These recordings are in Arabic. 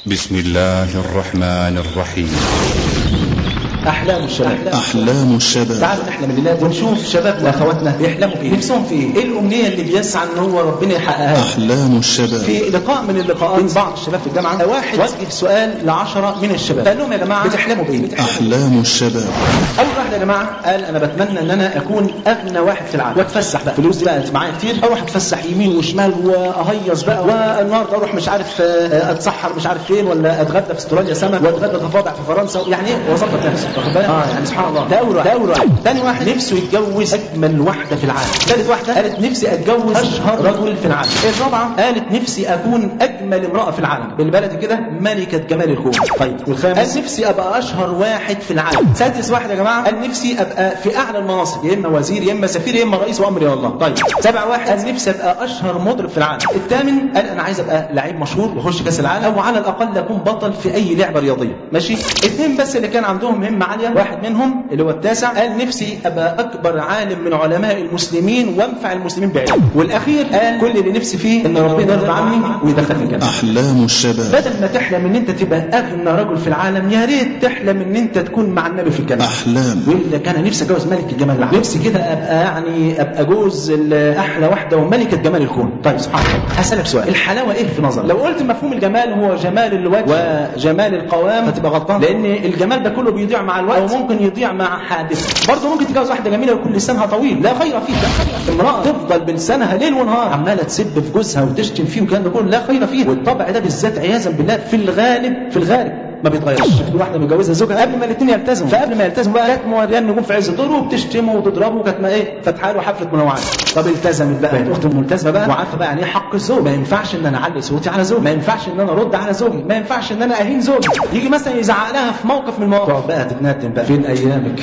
بسم الله الرحمن الرحيم. أحلام الشباب. أحلام الشباب. تعالوا نحلم الليلة ونشوف شبابنا وأخواتنا بيحلموا بإيه، نفسهم في إيه الأمنية اللي بيسعى إن هو ربنا يحققها. أحلام الشباب. في لقاء من اللقاءات بين بعض الشباب في الجامعة، واحد وجه سؤال ل10 من الشباب، قال لهم يا جماعة بتحلموا بإيه؟ أحلام الشباب. أول واحد يا جماعة قال أنا بتمنى إن أنا أكون أغنى واحد في العالم وأتفسح بقى، فلوس دي بقى معايا كتير، أروح أتفسح يمين وشمال وأهيص بقى، والنهارده أروح مش عارف أتسحر مش عارف فين، ولا أتغدى في استراليا سمك، وأتغدى ضفادع في فرنسا، يعني إيه وظبط نفسي، واخد بالك؟ يعني سبحان الله. ده أول واحد. ثاني واحد نفسه يتجوز أجمل واحدة في العالم. ثالث واحدة قالت نفسي أتجوز أشهر رجل في العالم. الرابعة قالت نفسي أكون أجمل امرأة في العالم، بالبلد كده ملكة جمال الكون. طيب والخامس قال نفسي أبقى أشهر واحد في العالم. سادس واحد يا جماعة قال نفسي أبقى في أعلى المناصب، يا إما وزير يا إما سفير يا إما رئيس وأمري والله. طيب سابع واحد قال نفسي أبقى أشهر مطرب في العالم. الثامن قال أنا عايز أبقى لعيب مشهور وأخش كأس العالم، أو على الأقل أكون بطل في أي لعبة رياضية. ماشي. اثنين بس اللي كان عندهم مهمة عالية، واحد منهم اللي هو التاسع قال نفسي أبقى أكبر عالم من علماء المسلمين وأنفع المسلمين بعلم. والأخير قال كل اللي نفسي فيه إن ربنا يرضى عني ويدخلني الجنة. أحلام الشباب. بدل ما تحلم إن أنت تبقى أغنى رجل في العالم، يا ريت تحلم إن أنت تكون مع النبي في الجنة. أحلام. ويقول لك أنا نفسي أتجوز ملك الجمال العالم، نفسي كده أبقى جوز أحلى واحدة وملكة جمال الكون. طيب سبحان الله، هسألك سؤال، الحلاوة إيه في نظر؟ لو قلت مفهوم الجمال هو جمال الوجه وجمال القوام فتبقى غلطان، لأن الجمال ده كله بيضيع مع الوقت أو ممكن يضيع مع حادث. برضه ممكن تتجوز واحدة جميلة ويكون لسانها طويل، لا خير فيه. امرأة تفضل بلسانها ليل ونهار عمالة تسب في جوزها وتشتم فيه وكلام ده كله، لا خير فيه. والطبع ده بالذات عياذا بالله في الغالب ما بيتغيرش. في واحده متجوزه زوجها قبل ما الاثنين يلتزموا، فقبل ما يلتزموا بقى كانت موريان نجوم في عز الدور وبتشتمه وتضربه، وكانت ما ايه فاتحه له حفله منوعات. طب التزمت بقى، بقت اخت ملتزمه بقى وعارفه بقى يعني ايه حق الزوج. ما ينفعش ان انا اعلي صوتي على زوجي، ما ينفعش ان انا ارد على زوجي، ما ينفعش ان انا اهين زوجي. يجي مثلا يزعق لها في موقف من المواقف، تقعد بقى تتندم بقى فين ايامك.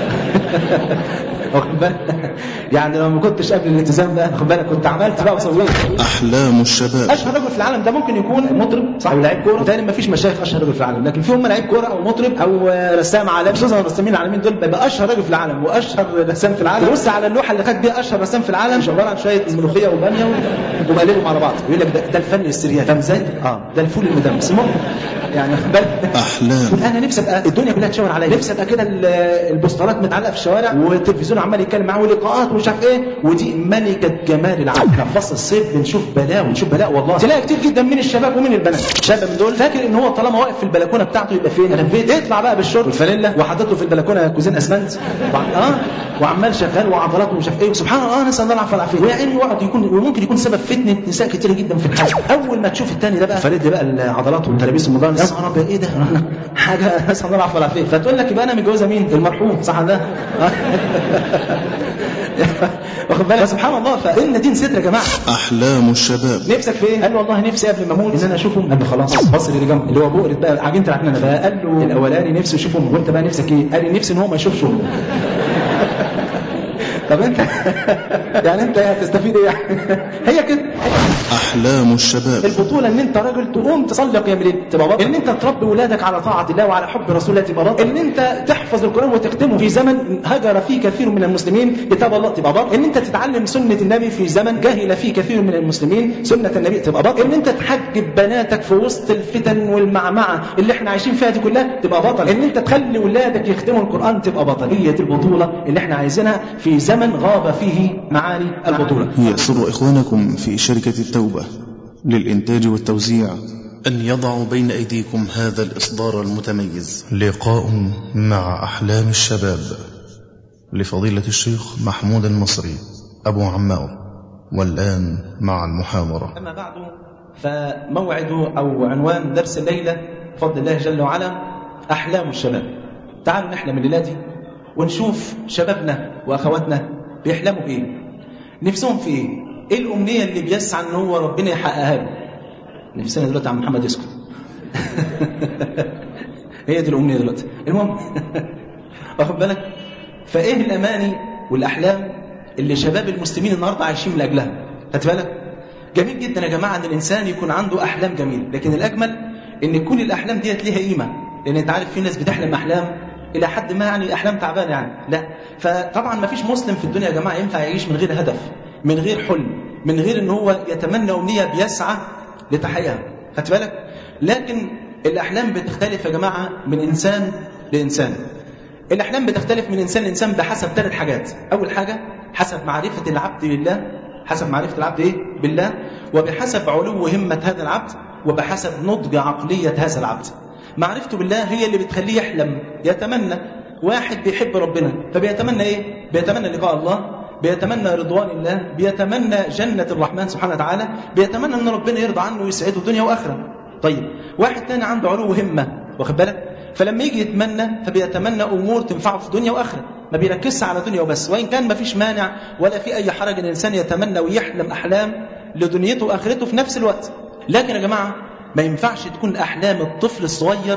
واخد بالك؟ يعني لو ما كنتش قبل الالتزام ده واخد بالك كنت عملت بقى وسويت. أحلام الشباب. اشهر رجل في العالم ده ممكن يكون مطرب صح او لاعب كوره، تاني ما فيش مشايخ اشهر رجل في العالم، لكن في هم لاعب كوره او مطرب او رسام عالمي، خصوصا الرسامين العالميين دول بيبقى اشهر رجل في العالم واشهر رسام في العالم. بص على اللوحه اللي خد بيها اشهر رسام في العالم، مش عباره عن شويه ملوخيه وباميه ومقلبهم على بعض، يقول لك ده الفن السريع، فاهم ازاي؟ ده الفول المدمس. المهم يعني أحلام. انا نفسي ابقى الدنيا كلها تشاور عليا، نفسي ابقى كده البوسترات متعلقه في الشوارع والتلفزيون عمال يتكلم معاه ولقاءات ومش عارف ايه، ودي ملكه جمال العالم. في فصل الصيف بنشوف بلاء والله، تلاقي كتير جدا من الشباب ومن البنات. شاب من دول فاكر ان هو طالما واقف في البلكونه بتاعته يبقى فين؟ انا في بيت. يطلع بقى بالشورت والفانيلا وحاطط له في البلكونه كوزين اسمنت وعمال شغال وعضلاته ومش عارف ايه. سبحان الله، نسال الله العافيه والعافيه. ويعني يقعد يكون وممكن يكون سبب فتنه نساء كتير جدا في الحياه. اول ما تشوف الثاني ده بقى فرد بقى العضلات والتلابيس المضاد، يا نهار ابيض ايه ده حاجه، نسال الله العافيه والعافيه. فتقول لك يبقى انا متجوزه مين؟ المرحوم صح ده. واخد بالك؟ سبحان الله. فإن دين ستر يا جماعه. أحلام الشباب. نفسك في ايه؟ قال له والله نفسي قبل ما اموت ان انا اشوفهم. قال له خلاص بص اللي جنبه اللي هو بؤرة بقى عجينه العجينه بقى. قال له الاولاني نفسي اشوفهم، وانت بقى نفسك ايه؟ قال لي نفسي ان هو ما يشوفش. طب انت يعني انت هتستفيد ايه يعني؟ هي كده أحلام الشباب. البطوله ان انت راجل تقوم تصلي قيام الليل تبقى بطل، ان انت تربي ولادك على طاعه الله وعلى حب رسول الله تبقى بطل، ان انت تحفظ القران وتختمه في زمن هجر فيه كثير من المسلمين كتاب الله تبقى بطل، ان انت تتعلم سنه النبي في زمن جهل فيه كثير من المسلمين سنه النبي تبقى بطل، ان انت تحجب بناتك في وسط الفتن والمعمعه اللي احنا عايشين فيها دي كلها تبقى بطل، ان انت تخلي ولادك يختموا القران تبقى بطل. هي دي البطوله اللي احنا عايزينها في زمن غاب فيه معاني البطوله. يسر إخوانكم في شركة التوبة للإنتاج والتوزيع أن يضعوا بين أيديكم هذا الإصدار المتميز، لقاء مع أحلام الشباب لفضيلة الشيخ محمود المصري أبو عمار. والآن مع المحاضرة. أما بعد، فموعد أو عنوان درس الليلة بفضل الله جل وعلا أحلام الشباب. تعالوا نحلم الليلة دي ونشوف شبابنا وأخواتنا بيحلموا بإيه، نفسهم في إيه الأمنية اللي بيسعى إن هو ربنا يحققها له. نفسنا دلوقتي عم محمد يسكت. هي دي الأمنية دلوقتي. المهم واخد بالك؟ فإيه الأماني والأحلام اللي شباب المسلمين النهارده عايشين من أجلها؟ خدت بالك؟ جميل جدا يا جماعة أن الإنسان يكون عنده أحلام جميلة، لكن الأجمل إن كل الأحلام ديت ليها قيمة، لأن أنت عارف في ناس بتحلم أحلام إلى حد ما يعني أحلام تعبانة يعني، لا. فطبعا ما فيش مسلم في الدنيا يا جماعة ينفع يعيش من غير هدف، من غير حلم، من غير إن هو يتمنى أمنية بيسعى لتحقيقها. خدت بالك؟ لكن الأحلام بتختلف يا جماعة من إنسان لإنسان. الأحلام بتختلف من إنسان لإنسان بحسب 3 حاجات. أول حاجة حسب معرفة العبد بالله، حسب معرفة العبد إيه؟ بالله، وبحسب علو همة هذا العبد، وبحسب نضج عقلية هذا العبد. معرفته بالله هي اللي بتخليه يحلم، يتمنى. واحد بيحب ربنا فبيتمنى إيه؟ بيتمنى لقاء الله، بيتمنى رضوان الله، بيتمنى جنة الرحمن سبحانه وتعالى، بيتمنى أن ربنا يرضى عنه ويسعده دنيا وآخرة. طيب واحد تاني عنده علو همة، واخد بالك؟ فلما يجي يتمنى فبيتمنى أمور تنفعه في دنيا وآخرة، ما بيركزش على دنيا وبس. وإن كان ما فيش مانع ولا في أي حرج أن الإنسان يتمنى ويحلم أحلام لدنيته وآخرته في نفس الوقت. لكن يا جماعة ما ينفعش تكون أحلام الطفل الصغير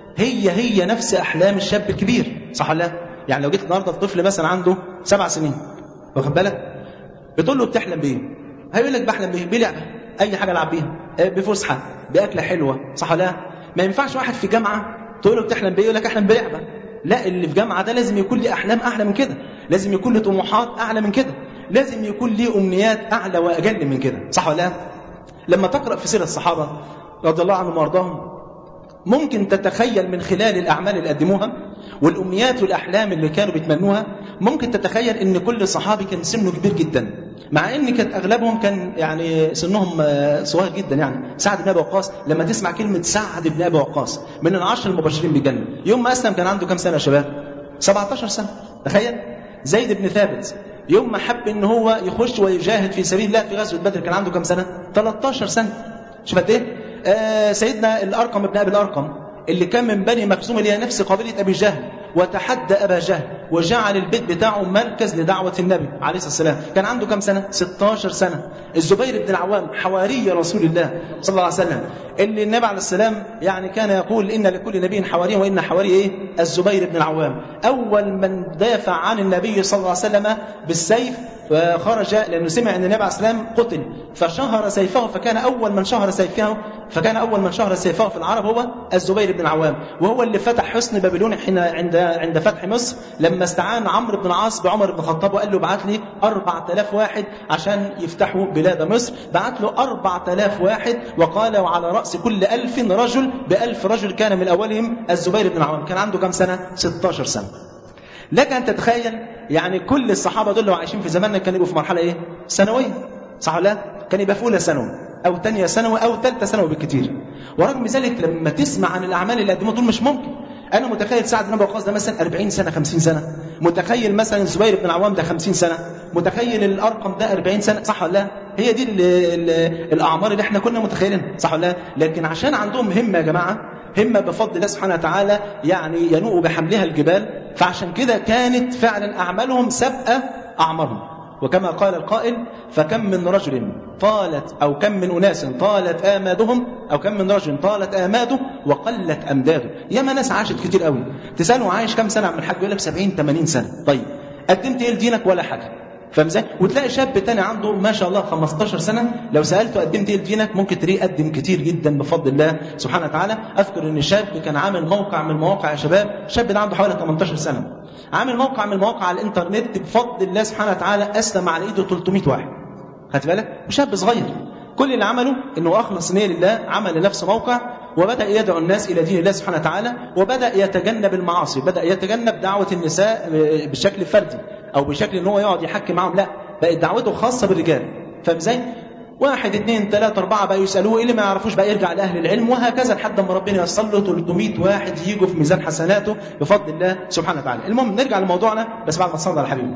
هي نفس أحلام الشاب الكبير، صح ولا لا؟ يعني لو جيت النهارده الطفل مثلا عنده 7 سنين، واخد بالك؟ بتقول له بتحلم بإيه؟ هيقول لك بحلم بإيه؟ بلعبة، أي حاجة ألعب بيها، بفسحة، بأكلة حلوة، صح ولا لا؟ ما ينفعش واحد في جامعة تقول له بتحلم بإيه؟ يقول لك أحلم بلعبة. لا، اللي في جامعة ده لازم يكون له أحلام أعلى من كده، لازم يكون له طموحات أعلى من كده، لازم يكون له أمنيات أعلى وأجل من كده، صح ولا لا؟ لما تقرأ في سيرة الصحابة رضي الله عنهم وارضاهم ممكن تتخيل من خلال الأعمال اللي قدموها والأمنيات والأحلام اللي كانوا بيتمنوها، ممكن تتخيل ان كل صحابي كان سنه كبير جدا، مع ان كانت اغلبهم كان يعني سنهم صغير جدا. يعني سعد بن ابي وقاص، لما تسمع كلمه سعد بن ابي وقاص من ال10 المبشرين بالجنه، يوم ما اسلم كان عنده كام سنه يا شباب؟ 17 سنه. تخيل. زيد بن ثابت يوم ما حب ان هو يخش ويجاهد في سبيل الله في غزوه بدر كان عنده كام سنه؟ 13 سنه. شوف قد ايه. سيدنا الارقم بن ابي الارقم اللي كان من بني مخزوم اللي هي نفس قبيله ابي جهل، وتحدى أبا جهل وجعل البيت بتاعه مركز لدعوة النبي عليه الصلاة والسلام، كان عنده كم سنة؟ 16 سنة. الزبير بن العوام حواري رسول الله صلى الله عليه وسلم، اللي النبي عليه السلام يعني كان يقول إن لكل نبي حواري، وإن حواري إيه؟ الزبير بن العوام. أول من دافع عن النبي صلى الله عليه وسلم بالسيف فخرج لأنه سمع أن النبي عليه السلام قتل فشهر سيفه، فكان أول من شهر سيفه في العرب هو الزبير بن العوام، وهو اللي فتح حصن بابلون حين عند فتح مصر، لما استعان عمرو بن العاص بعمر بن الخطاب وقال له بعت لي 4000 واحد عشان يفتحوا بلاد مصر. بعت له 4000 واحد، وقال وعلى رأس كل 1000 رجل ب1000 رجل كان من أولهم الزبير بن العوام. كان عنده كم سنة؟ 16 سنة. لك أن تتخيل يعني كل الصحابة دول لو عايشين في زماننا كانوا يبقوا في مرحلة إيه؟ ثانوية، صح ولا لا؟ كان يبقى في أولى ثانوي أو ثانية ثانوي أو ثالثة ثانوي بالكثير. ورغم ذلك لما تسمع عن الأعمال اللي قدموها دول مش ممكن. أنا متخيل سعد بن أبي وقاص ده مثلا 40 سنة 50 سنة، متخيل مثلا الزبير بن العوام ده 50 سنة، متخيل الأرقم ده 40 سنة، صح ولا لا؟ هي دي الأعمار اللي احنا كنا متخيلينها، صح ولا لا؟ لكن عشان عندهم همة يا جماعة، همة بفضل الله سبحانه وتعالى يعني ينوء بحملها الجبال، فعشان كده كانت فعلا أعمالهم سابقة أعمارهم. وكما قال القائل فكم من رجل طالت أو كم من أناس طالت آمادهم، أو كم من رجل طالت آماده وقلت أمداده. ياما ناس عاشت كتير قوي، تسأله عايش كم سنة من الحاج يقول لك 70-80 سنة. طيب قدمت إيه لدينك؟ ولا حاجة. فاهم ازاي؟ وتلاقي شاب تاني عنده ما شاء الله 15 سنة لو سألته قدمت ايه لدينك ممكن تلاقيه قدم كتير جدا بفضل الله سبحانه وتعالى. أذكر ان شاب كان عامل موقع من المواقع يا شباب، شاب ده عنده حوالي 18 سنة، عامل موقع من المواقع على الانترنت بفضل الله سبحانه وتعالى أسلم على ايده 300 واحد. خدت بالك؟ وشاب صغير كل اللي عمله انه اخلص نية لله، عمل لنفسه موقع وبدأ يدعو الناس إلى دين الله سبحانه وتعالى، وبدأ يتجنب المعاصي، بدأ يتجنب دعوة النساء بشكل فردي أو بشكل ان هو يقعد يحكي معهم، لا بقت دعوته خاصة بالرجال. فاهم ازاي؟ 1 2 3 4 بقى يسألوه، اللي ما يعرفوش بقى يرجع لأهل العلم، وهكذا لحد ما ربنا يصل له 300 واحد يجوا في ميزان حسناته بفضل الله سبحانه وتعالى. المهم نرجع لموضوعنا بس بعد ما صلى على حبيبنا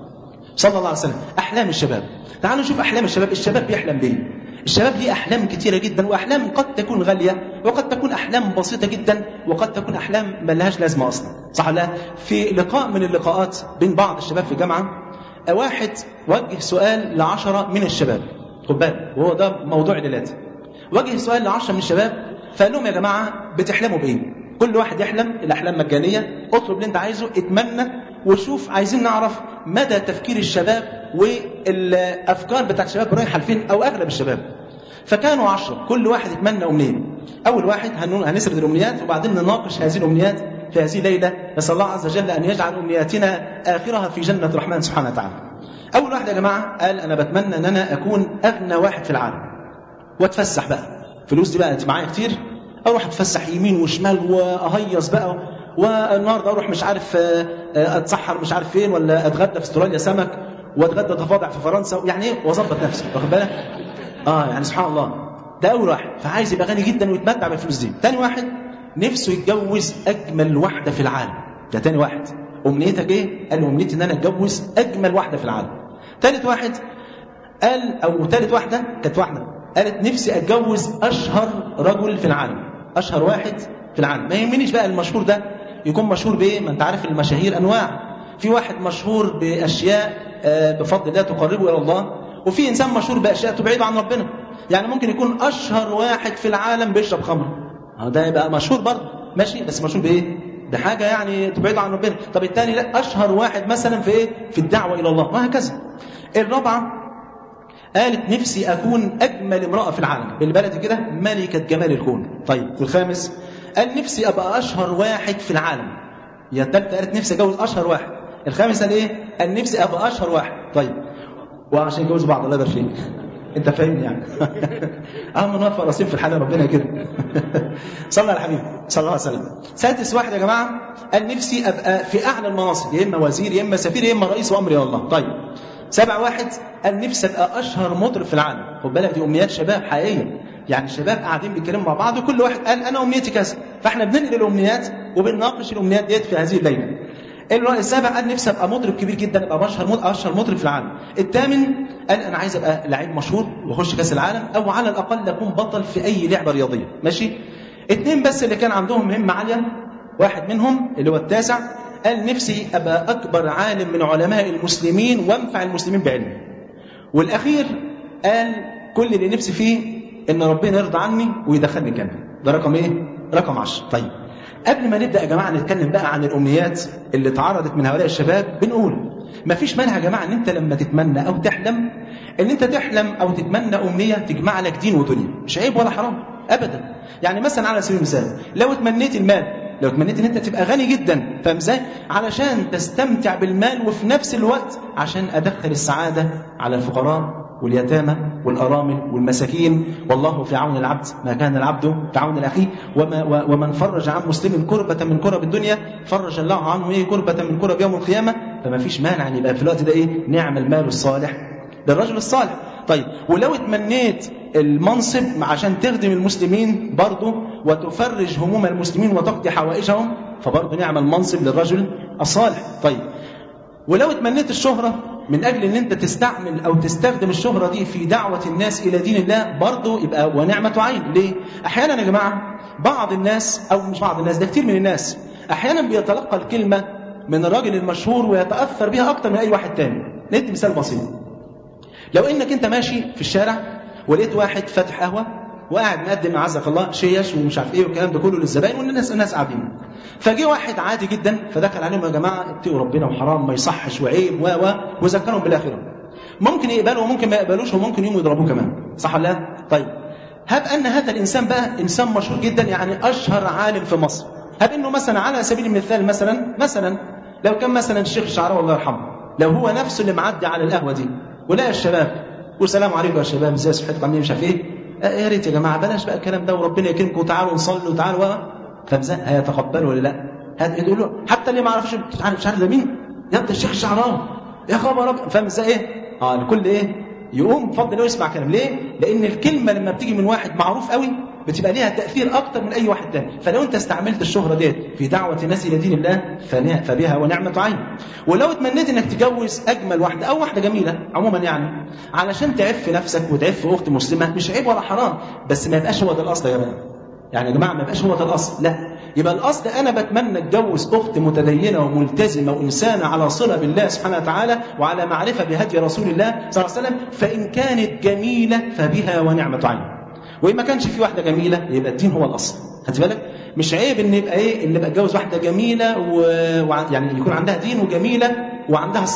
صلى الله عليه وسلم. أحلام الشباب، تعالوا نشوف أحلام الشباب. الشباب بيحلم بيه؟ الشباب ليه أحلام كتيرة جدا، وأحلام قد تكون غالية وقد تكون أحلام بسيطة جدا وقد تكون أحلام ما لهاش لازمة أصلا، صح ولا لا؟ في لقاء من اللقاءات بين بعض الشباب في جامعة، واحد وجه سؤال ل10 من الشباب، خد بالك وهو ده موضوع دلوقتي، وجه سؤال ل10 من الشباب فقال لهم يا جماعة بتحلموا بإيه؟ كل واحد يحلم، الأحلام مجانية، اطلب اللي انت عايزه، اتمنى، وشوف عايزين نعرف مدى تفكير الشباب والأفكار بتاعت الشباب رايحة لفين، أو أغلب الشباب. فكانوا 10، كل واحد يتمنى أمنية. أول واحد هنسرد الأمنيات وبعدين نناقش هذه الأمنيات في هذه الليلة، نسأل الله عز وجل أن يجعل أمنياتنا آخرها في جنة الرحمن سبحانه وتعالى. أول واحد يا جماعة قال أنا بتمنى أن أنا أكون أغنى واحد في العالم واتفسح بقى، فلوس دي بقى أنت معايا كتير، اروح اتفسح يمين وشمال واهيص بقى، والنهارده اروح مش عارف اتسحر مش عارف فين، ولا اتغدى في استراليا سمك، واتغدى ضفادع في فرنسا، يعني ايه، واظبط نفسي، واخد بالك؟ يعني سبحان الله. ده اول واحد، فعايز يبقى غني جدا ويتمتع بالفلوس دي. تاني واحد نفسه يتجوز اجمل واحده في العالم. ده تاني واحد. امنيتك ايه؟ قال امنيتي ان انا اتجوز اجمل واحده في العالم. ثالث واحد قال، او ثالث واحده كانت واحده قالت نفسي اتجوز اشهر رجل في العالم، اشهر واحد في العالم. ما يهمنيش بقى المشهور ده يكون مشهور بايه، ما انت عارف المشاهير انواع. في واحد مشهور باشياء بفضل الله تقربه الى الله، وفي انسان مشهور باشياء تبعده عن ربنا. يعني ممكن يكون اشهر واحد في العالم بيشرب خمر، ده يبقى مشهور برضه ماشي، بس مشهور بايه؟ بحاجه يعني تبعده عن ربنا. طب الثاني لا، اشهر واحد مثلا في ايه؟ في الدعوه الى الله، وهكذا. الرابعه قالت نفسي اكون اجمل امراه في العالم، بالبلد كده ملكه جمال الكون. طيب الخامس قال نفسي ابقى اشهر واحد في العالم. يا الثالثه قالت نفسي اتجوز اشهر واحد. الخامس قال ايه؟ قال نفسي ابقى اشهر واحد. طيب وعشان يتجوزوا بعض الله يبارك فيك انت فاهمني يعني. نوفق رصيد في الحلال ربنا كده. صلى على الحبيب صلى الله عليه وسلم. سادس واحد يا جماعه قال نفسي ابقى في اعلى المناصب، يا اما وزير يا اما سفير يا اما رئيس وامري الله. طيب سابع واحد قال نفسي ابقى اشهر مطرب في العالم. خد بالك دي امنيات شباب حقيقيه، يعني الشباب قاعدين بيتكلموا مع بعض وكل واحد قال انا امنيتي كذا، فاحنا بننقل الامنيات وبنناقش الامنيات ديت في هذه الليله. السابع قال نفسي ابقى مطرب كبير جدا، ابقى اشهر مطرب في العالم. الثامن قال انا عايز ابقى لعيب مشهور واخش كاس العالم، او على الاقل اكون بطل في اي لعبه رياضيه ماشي. 2 بس اللي كان عندهم مهمه عاليه، واحد منهم اللي هو التاسع قال نفسي ابقى اكبر عالم من علماء المسلمين وانفع المسلمين بعلمي. والاخير قال كل اللي نفسي فيه ان ربنا يرضى عني ويدخلني الجنه. ده رقم ايه؟ رقم 10. طيب قبل ما نبدأ يا جماعة نتكلم بقى عن الأمنيات اللي اتعرضت من هؤلاء الشباب، بنقول مفيش مانع يا جماعة ان انت لما تتمنى او تحلم ان انت تحلم او تتمنى أمنية تجمع لك دين ودنيا، مش عيب ولا حرام ابدا. يعني مثلا على سبيل المثال لو اتمنيت المال، لو اتمنيت ان انت تبقى غني جدا، فاهم ازاي؟ علشان تستمتع بالمال وفي نفس الوقت عشان ادخل السعادة على الفقراء واليتامى والأرامل والمساكين. والله في عون العبد ما كان العبد في عون الأخي، ومن فرج عن مسلم كربة من كرب الدنيا فرج الله عنه كربة من كرب يوم القيامة. فما فيش مانع ان يبقى في الوقت ده ايه؟ نعم المال الصالح للرجل الصالح. طيب ولو اتمنيت المنصب عشان تخدم المسلمين برضه وتفرج هموم المسلمين وتقضي حوائجهم، فبرضه نعم المنصب للرجل الصالح. طيب ولو اتمنيت الشهرة من أجل أن أنت تستعمل أو تستخدم الشهرة دي في دعوة الناس إلى دين الله، برضو يبقى ونعمة عين. ليه؟ أحيانا يا جماعة بعض الناس، أو مش بعض الناس، ده كتير من الناس أحيانا بيتلقى الكلمة من الراجل المشهور ويتأثر بها أكتر من أي واحد تاني. ندي مثال بسيط. لو إنك أنت ماشي في الشارع ولقيت واحد فاتح قهوة وقاعد مقدم عزك الله شيش ومش عارف ايه والكلام ده كله للزبائن والناس قاعدين، فجي واحد عادي جدا فدخل عليهم يا جماعه اتقوا ربنا وحرام ما يصحش وعيب وذكرهم بالاخره. ممكن يقبلوا وممكن ما يقبلوش وممكن يقوموا يضربوه كمان، صح ولا لا؟ طيب هب ان هذا الانسان بقى انسان مشهور جدا، يعني اشهر عالم في مصر. هب انه مثلا على سبيل المثال مثلا لو كان مثلا الشيخ الشعراوي الله يرحمه، لو هو نفسه اللي معدي على القهوه دي ولقى الشباب والسلام عليكم يا شباب ازاي صحتكم عاملين مش عارف ايه، يا ريت يا جماعه بلاش بقى الكلام ده وربنا يكرمكم وتعالوا نصلي وتعالوا، فمزاج هيتقبلوا ولا لا؟ هتقول له حتى اللي ما عرفش مش عارف ده مين، يا ده الشيخ الشعراوي يا خبر رب، فاهم ازاي ايه؟ الكل ايه؟ يقوم بفضل الله يسمع كلام. ليه؟ لان الكلمه لما بتيجي من واحد معروف قوي بتبقى ليها تاثير اكتر من اي واحد تاني. فلو انت استعملت الشهره ديت في دعوه الناس الى دين الله فبها ونعمه عين. ولو اتمنيت انك تجوز اجمل واحده او واحده جميله عموما يعني علشان تعف نفسك وتعف اخت مسلمه، مش عيب ولا حرام، بس ما يبقاش هو ده الاصل يا جماعه. يعني يا جماعه ما يبقاش هو ده الاصل، لا، يبقى الاصل انا بتمنى اتجوز اخت متدينه وملتزمه وانسانه على صله بالله سبحانه وتعالى وعلى معرفه بهدي رسول الله صلى الله عليه وسلم، فان كانت جميله فبها ونعمه عين. وإن ما كانش في واحدة جميلة يبقى الدين هو الأصل. هات بالك، مش عيب إن يبقى إيه، إن يبقى اتجوز واحدة جميلة يعني يكون عندها دين وجميلة وعندها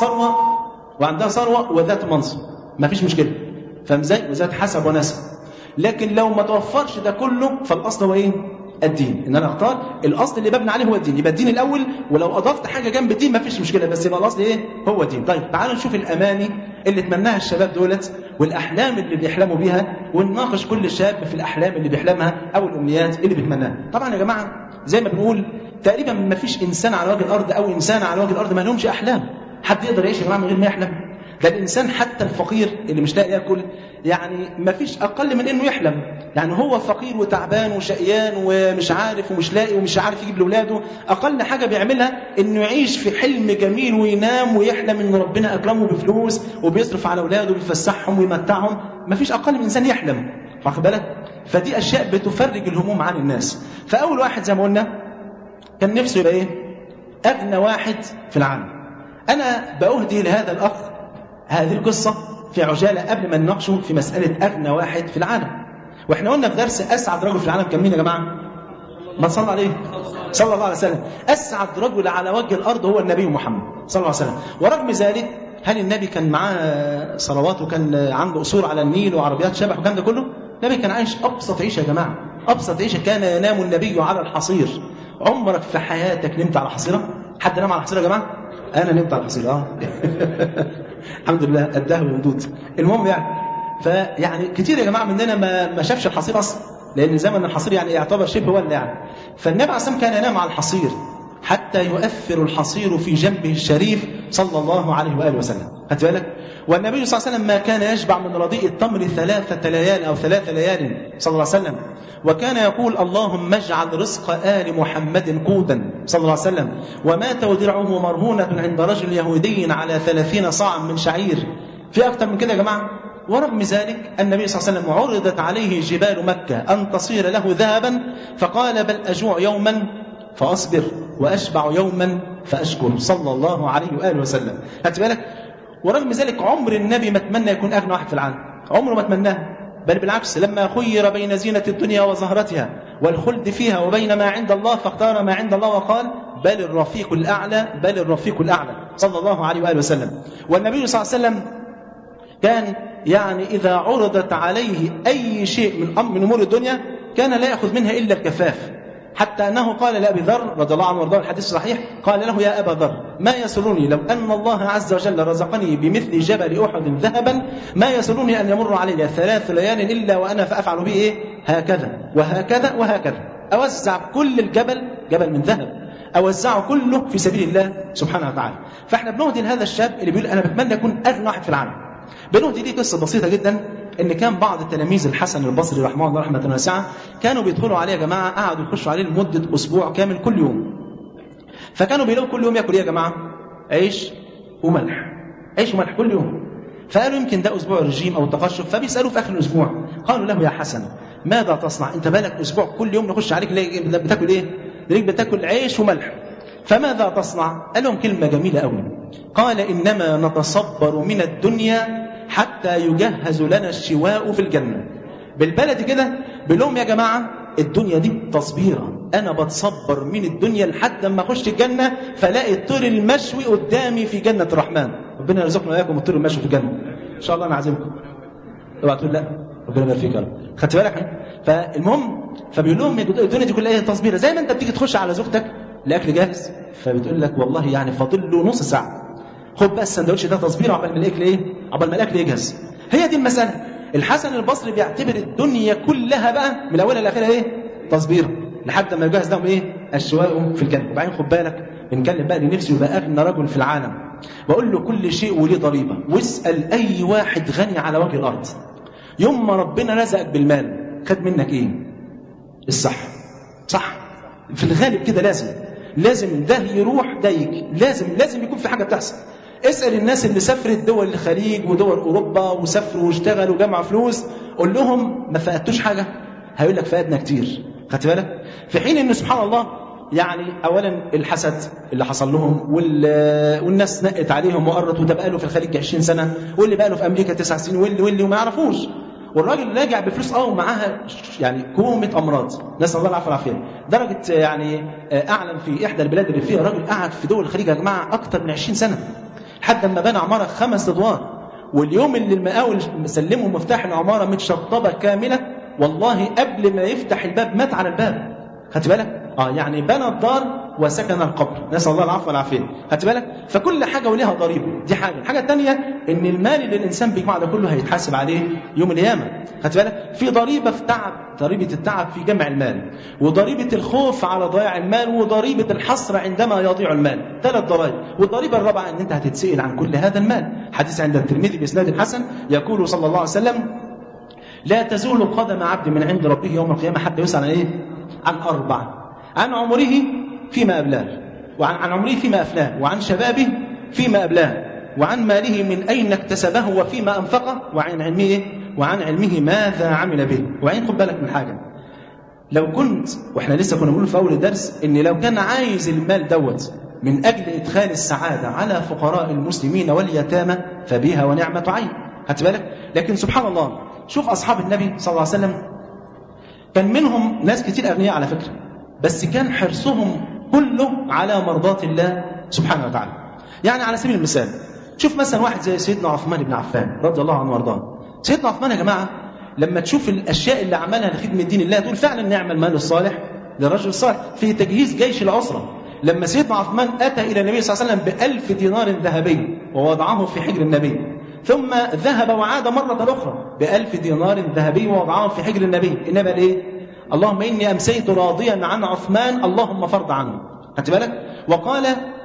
ثروة وذات منصب، ما فيش مشكلة، فاهم ازاي؟ وذات حسب ونسب. لكن لو ما توفرش ده كله فالأصل هو إيه؟ الدين. إن أنا أختار الأصل اللي ببني عليه هو الدين، يبقى الدين الأول، ولو أضفت حاجة جنب الدين ما فيش مشكلة، بس يبقى الأصل إيه؟ هو الدين. طيب تعالوا نشوف الأماني اللي تمناها الشباب دولت والأحلام اللي بيحلموا بيها، ونناقش كل شاب في الأحلام اللي بيحلمها أو الأمنيات اللي بيتمناها. طبعا يا جماعة زي ما بنقول تقريبا ما فيش إنسان على وجه الأرض أو إنسان على وجه الأرض ما لهمش أحلام. حد يقدر يعيش يا جماعة من غير ما يحلم؟ ده الإنسان حتى الفقير اللي مش لاقي ياكل يعني ما فيش أقل من إنه يحلم. يعني هو فقير وتعبان وشقيان ومش عارف ومش لاقي ومش عارف يجيب لأولاده، أقل حاجة بيعملها إنه يعيش في حلم جميل وينام ويحلم إن ربنا أكرمه بفلوس وبيصرف على أولاده وبيفسحهم ويمتعهم. ما فيش أقل من إنسان يحلم، واخد بالك؟ فدي أشياء بتفرج الهموم عن الناس. فأول واحد زي ما قلنا كان نفسه يبقى إيه؟ أغنى واحد في العالم. أنا بأهدي لهذا الأخ هذه القصة في عجالة قبل ما نناقشه في مسألة أغنى واحد في العالم. وإحنا قلنا في درس أسعد رجل في العالم كان مين يا جماعة؟ ما تصلى عليه صلى الله عليه وسلم. أسعد رجل على وجه الأرض هو النبي محمد صلى الله عليه وسلم. ورغم ذلك هل النبي كان معاه صلوات وكان عنده قصور على النيل وعربيات شبح والكلام ده كله؟ النبي كان عايش أبسط عيشة يا جماعة، أبسط عيشة. كان ينام النبي على الحصير. عمرك في حياتك نمت على حصيرة؟ حد نام على حصيرة يا جماعة؟ أنا نمت على الحصيرة الحمد لله قدها ومدود. المهم فيعني كتير يا جماعة مننا ما شافش الحصير أصلا، لأن زمن الحصير يعني يعتبر شبه ولا يعني. فالنبي عليه الصلاة والسلام كان ينام على الحصير حتى يؤثر الحصير في جنبه الشريف صلى الله عليه وآله وسلم. خدت بالك؟ والنبي صلى الله عليه وسلم ما كان يشبع من رضيء التمر 3 ليال أو 3 ليال صلى الله عليه وسلم. وكان يقول اللهم اجعل رزق آل محمد قوتا صلى الله عليه وسلم. ومات ودرعه مرهونة عند رجل يهودي على 30 صاعا من شعير. في أكثر من كده يا جماعة. ورغم ذلك النبي صلى الله عليه وسلم عرضت عليه جبال مكة أن تصير له ذهبا فقال بل أجوع يوما فأصبر وأشبع يوما فأشكر صلى الله عليه وآله وسلم. خدت بالك؟ ورغم ذلك عمر النبي ما تمنى يكون أغنى واحد في العالم، عمره ما تمناه، بل بالعكس لما خير بين زينة الدنيا وزهرتها والخلد فيها وبين ما عند الله فاختار ما عند الله وقال بل الرفيق الأعلى بل الرفيق الأعلى صلى الله عليه وآله وسلم. والنبي صلى الله عليه وسلم كان يعني إذا عرضت عليه أي شيء من أمور الدنيا كان لا يأخذ منها إلا الكفاف، حتى أنه قال لأبي ذر رضي الله عنه وارضاه الحديث الصحيح قال له يا أبا ذر ما يسرني لو أن الله عز وجل رزقني بمثل جبل أحد ذهبا ما يسرني أن يمر علي 3 ليال إلا وأنا فأفعل به إيه؟ هكذا وهكذا وهكذا. أوزع كل الجبل جبل من ذهب أوزعه كله في سبيل الله سبحانه وتعالى. فإحنا بنهدي لهذا الشاب اللي بيقول أنا بتمنى أكون أغنى واحد في العالم. بنهدي ليه قصة بسيطة جدا، إن كان بعض التلاميذ الحسن البصري رحمه الله رحمة واسعة كانوا بيدخلوا عليه يا جماعة، قعدوا يخشوا عليه لمدة أسبوع كامل كل يوم. فكانوا بيلاقوا كل يوم يأكل إيه يا جماعة؟ عيش وملح، عيش وملح كل يوم. فقالوا يمكن ده أسبوع رجيم أو تقشف، فبيسألوا في آخر الأسبوع قالوا له يا حسن ماذا تصنع؟ أنت بالك أسبوع كل يوم نخش عليك بتاكل إيه؟ ليك بتاكل عيش وملح، فماذا تصنع؟ قال لهم كلمة جميلة قوي، قال إنما نتصبر من الدنيا حتى يجهز لنا الشواء في الجنة. بالبلد كده بيقول لهم يا جماعة الدنيا دي تصبيرة، أنا بتصبر من الدنيا لحد ما أخش الجنة فلاقي الطير المشوي قدامي في جنة الرحمن. ربنا يرزقنا وإياكم الطير المشوي في الجنة إن شاء الله. أنا عازمكم، اوعى تقول لا، ربنا يبارك فيك يا رب. خدت بالك؟ فالمهم فبيقول لهم الدنيا دي كلها تصبيرة، زي ما أنت بتيجي تخش على زوجتك الأكل جاهز فبتقول لك والله يعني فاضل له نص ساعة، خد بقى السندوتش ده تصبير عقبال ما الاكل ايه؟ عقبال ما الاكل يجهز. هي دي المساله. الحسن البصري بيعتبر الدنيا كلها بقى من اولها لاخرها ايه؟ تصبير لحد ما يجهز لهم ايه؟ الشواء في الجنه. وبعدين خد بالك بنتكلم بقى لنفسه يبقى اغنى رجل في العالم، بقول له كل شيء وليه ضريبه. واسال اي واحد غني على وجه الارض يوم ما ربنا رزقك بالمال خد منك ايه؟ الصحه. صح؟ في الغالب كده لازم ده يروح ده يجي، لازم يكون في حاجه بتحصل. اسأل الناس اللي سافرت دول الخليج ودول أوروبا وسافروا واشتغلوا وجمعوا فلوس، قول لهم ما فقدتوش حاجة، هيقول لك فقدنا كتير. خدت بالك؟ في حين إن سبحان الله يعني أولا الحسد اللي حصل لهم والناس نقت عليهم وقرت، وده بقاله في الخليج 20 سنة واللي بقاله في أمريكا 9 سنين واللي وما يعرفوش، والراجل راجع بفلوس ومعاها يعني كومة أمراض، نسأل الله العافية والعافية. درجة يعني أعلم في إحدى البلاد اللي فيها راجل قعد في دول الخليج يا جماعة أكتر من 20 سنة لحد ما بنى عمارة 5 أدوار، واليوم اللي المقاول سلمه مفتاح العمارة متشطبة كاملة والله قبل ما يفتح الباب مات على الباب. خدت بالك؟ يعني بنى الدار وسكن القبر، نسأل الله العفو والعافية. خدت بالك؟ فكل حاجة وليها ضريبة، دي حاجة. الحاجة الثانية إن المال اللي الإنسان بيجمع ده كله هيتحاسب عليه يوم القيامة. خدت بالك؟ في ضريبة في تعب، ضريبة التعب في جمع المال، وضريبة الخوف على ضياع المال، وضريبة الحسرة عندما يضيع المال. 3 ضرائب. والضريبة الرابعة إن أنت هتتسئل عن كل هذا المال. حديث عند الترمذي بإسناد حسن يقول صلى الله عليه وسلم: لا تزول قدم عبد من عند ربه يوم القيامة حتى يسأل عن إيه؟ عن 4: عن عمره فيما أبلاه، وعن عمره فيما أفناه، وعن شبابه فيما أبلاه، وعن ماله من أين اكتسبه وفيما أنفقه، وعن علمه ماذا عمل به. وعين خد بالك من حاجة، لو كنت، وإحنا لسه كنا بنقول في أول الدرس، إن لو كان عايز المال دوت من أجل إدخال السعادة على فقراء المسلمين واليتامى فبها ونعمة عين. خدت بالك؟ لكن سبحان الله، شوف أصحاب النبي صلى الله عليه وسلم، كان منهم ناس كتير أغنياء على فكرة، بس كان حرصهم كله على مرضات الله سبحانه وتعالى. يعني على سبيل المثال، شوف مثلا واحد زي سيدنا عثمان بن عفان رضي الله عنه وارضاه. سيدنا عثمان يا جماعة لما تشوف الأشياء اللي عملها لخدمة دين الله تقول فعلا نعم المال الصالح للرجل الصالح. في تجهيز جيش العسرة، لما سيدنا عثمان أتى إلى النبي صلى الله عليه وسلم ب1000 دينار ذهبي ووضعه في حجر النبي، ثم ذهب وعاد مرة أخرى ب1000 دينار ذهبي ووضعه في حجر النبي. إنما إيه؟ اللهم إني أمسيت راضيا عن عثمان اللهم فرض عنه. خدت بالك؟ وقال: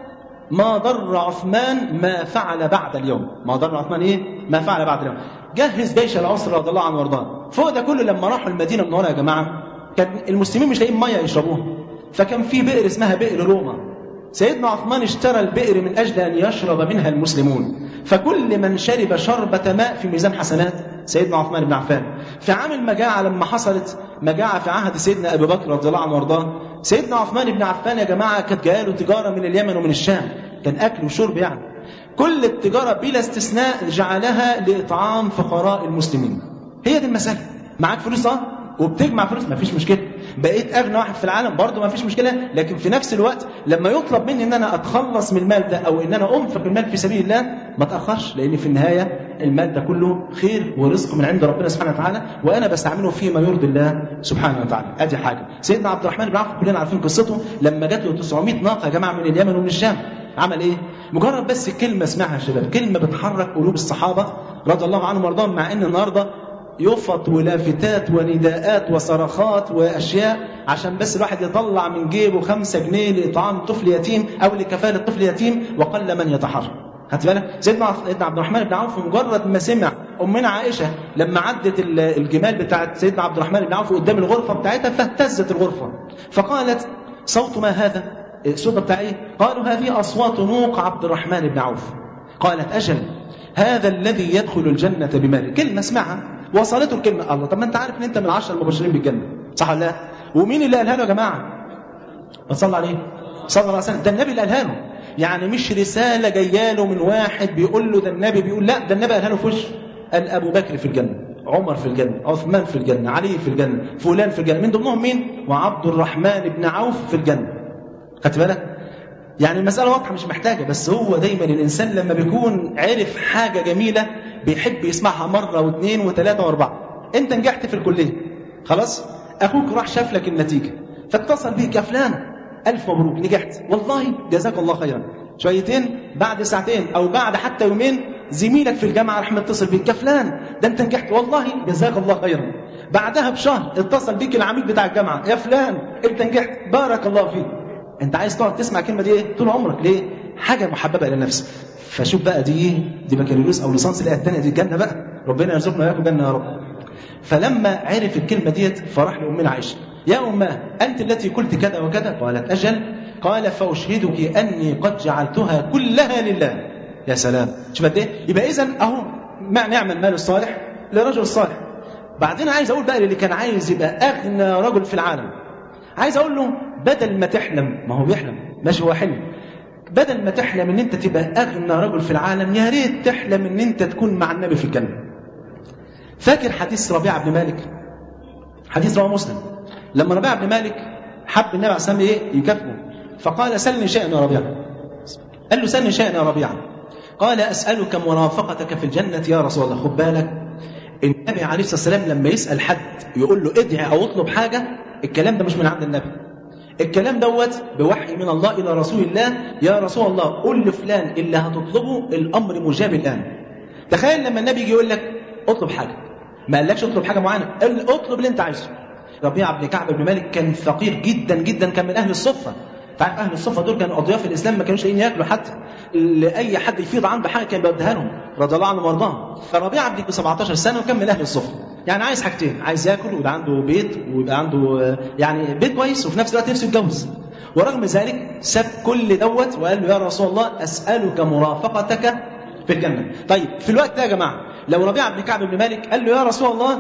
ما ضر عثمان ما فعل بعد اليوم. ما ضر عثمان إيه؟ ما فعل بعد اليوم. جهز جيش العسرة رضي الله عنه وارضاه. فوق ده كله لما راحوا المدينة المنورة يا جماعة، كان المسلمين مش لاقيين مية يشربوها، فكان في بئر اسمها بئر روما. سيدنا عثمان اشترى البئر من أجل أن يشرب منها المسلمون، فكل من شرب شربة ماء في ميزان حسنات سيدنا عثمان بن عفان. في عام المجاعة لما حصلت مجاعة في عهد سيدنا أبي بكر رضي الله عنه وارضاه، سيدنا عثمان بن عفان يا جماعة كانت جاله تجارة من اليمن ومن الشام، كان أكل وشرب يعني. كل التجارة بلا استثناء جعلها لإطعام فقراء المسلمين. هي دي المسألة. معاك فلوس وبتجمع فلوس، ما فيش مشكلة. بقيت أغنى واحد في العالم برضه ما فيش مشكلة. لكن في نفس الوقت لما يطلب مني ان انا اتخلص من المال ده او ان انا انفق المال في سبيل الله ما تأخرش، لان في النهاية المال ده كله خير ورزق من عند ربنا سبحانه وتعالى، وانا بستعمله فيما يرضي الله سبحانه وتعالى. ادي حاجة. سيدنا عبد الرحمن بن عوف كلنا عارفين قصته، لما جات له 900 ناقة يا جماعة من اليمن ومن الشام، عمل ايه؟ مجرد بس كلمة اسمعها يا شباب، كلمة بتحرك قلوب الصحابة رضي الله عنهم وارضاهم، مع ان النهارده يفط ولافتات ونداءات وصرخات وأشياء عشان بس الواحد يطلع من جيبه 5 جنيه لإطعام طفل يتيم أو لكفالة طفل يتيم، وقل من يتحرك. خدت بالك؟ سيدنا عبد الرحمن بن عوف مجرد ما سمع أمنا عائشة لما عدت الجمال بتاعت سيدنا عبد الرحمن بن عوف قدام الغرفة بتاعتها فاهتزت الغرفة، فقالت: صوت ما هذا؟ الصوت بتاع إيه؟ قالوا: هذه أصوات نوق عبد الرحمن بن عوف. قالت: أجل، هذا الذي يدخل الجنة بماله. كلمة اسمعها وصلته الكلمة. الله، طب ما انت عارف ان انت من 10 المبشرين بالجنة، صح ولا لا؟ ومين اللي قالها له يا جماعة؟ صلى عليه صلى الله عليه وسلم. ده النبي اللي قالها له، يعني مش رسالة جايه له من واحد بيقول له ده النبي بيقول، لا، ده النبي قالها له في وشه. قال: أبو بكر في الجنة، عمر في الجنة، عثمان في الجنة، علي في الجنة، فلان في الجنة، من ضمنهم مين؟ وعبد الرحمن بن عوف في الجنة. خدت بالك؟ يعني المسألة واضحة مش محتاجة، بس هو دايما الإنسان لما بيكون عرف حاجة جميلة بيحب يسمعها مرة واثنين وثلاثة واربعة. انت نجحت في الكلية، خلاص، أخوك راح شاف لك النتيجة فاتصل بيك: يا فلان ألف مبروك نجحت، والله جزاك الله خيرا. شويتين بعد ساعتين أو بعد حتى يومين زميلك في الجامعة راح متصل بيك: يا فلان ده انت نجحت، والله جزاك الله خيرا. بعدها بشهر اتصل بيك العميد بتاع الجامعة: يا فلان انت نجحت، بارك الله فيك. انت عايز تقعد تسمع الكلمة دي ايه طول عمرك؟ ليه؟ حاجة محببة إلى نفسك. فشوف بقى دي بكالوريوس أو ليسانس الآية الثانية دي جنة بقى، ربنا يرزقنا وياكم جنة يا رب. فلما عرف الكلمة ديت فراح لأمنا عائشة: يا أماه أنت التي قلت كذا وكذا؟ قالت: أجل. قال: فأشهدك أني قد جعلتها كلها لله. يا سلام، شوف قد ايه. يبقى إذن أهو نعم المال الصالح لرجل الصالح. بعدين عايز أقول بقى اللي كان عايز يبقى أغنى رجل في العالم، عايز أقول له بدل ما تحلم، ما هو بيحلم ماشي هو حلم، بدل ما تحلم ان انت تبقى اغنى رجل في العالم، يا ريت تحلم ان انت تكون مع النبي في الجنة. فاكر حديث ربيعة بن مالك؟ حديث رواه مسلم. لما ربيعة بن مالك حب النبي عليه الصلاة والسلام يكافئه، فقال: سلني شيئا يا ربيعة. قال له: سلني شيئا يا ربيعة. قال: أسألك مرافقتك في الجنة يا رسول الله. خد بالك، النبي عليه الصلاة والسلام لما يسأل حد يقول له ادعي أو اطلب حاجة، الكلام ده مش من عند النبي. الكلام دوت بوحي من الله إلى رسول الله. يا رسول الله قل لفلان اللي هتطلبه الأمر مجاب الآن. تخيل لما النبي يجي يقول لك اطلب حاجة، ما قالكش اطلب حاجة معينة، اطلب اللي انت عايزه. ربيعة بن كعب بن مالك كان فقير جدا جدا، كان من أهل الصفة. تعرف أهل الصفة دول كانوا أضياف الإسلام، ما كانوش لاقيين ياكلوا حتى، لأي حد يفيض عنده حاجة كان بيوديها لهم رضي الله عنهم وارضاهم. فربيعة بن 17 سنة وكان من أهل الصفة، يعني عايز حاجتين، عايز ياكل ويبقى عنده بيت ويبقى عنده يعني بيت كويس، وفي نفس الوقت نفسه يتجوز. ورغم ذلك ساب كل دوت وقال له يا رسول الله أسألك مرافقتك في الجنة. طيب في الوقت ده يا جماعة لو ربيعة بن كعب بن مالك قال له يا رسول الله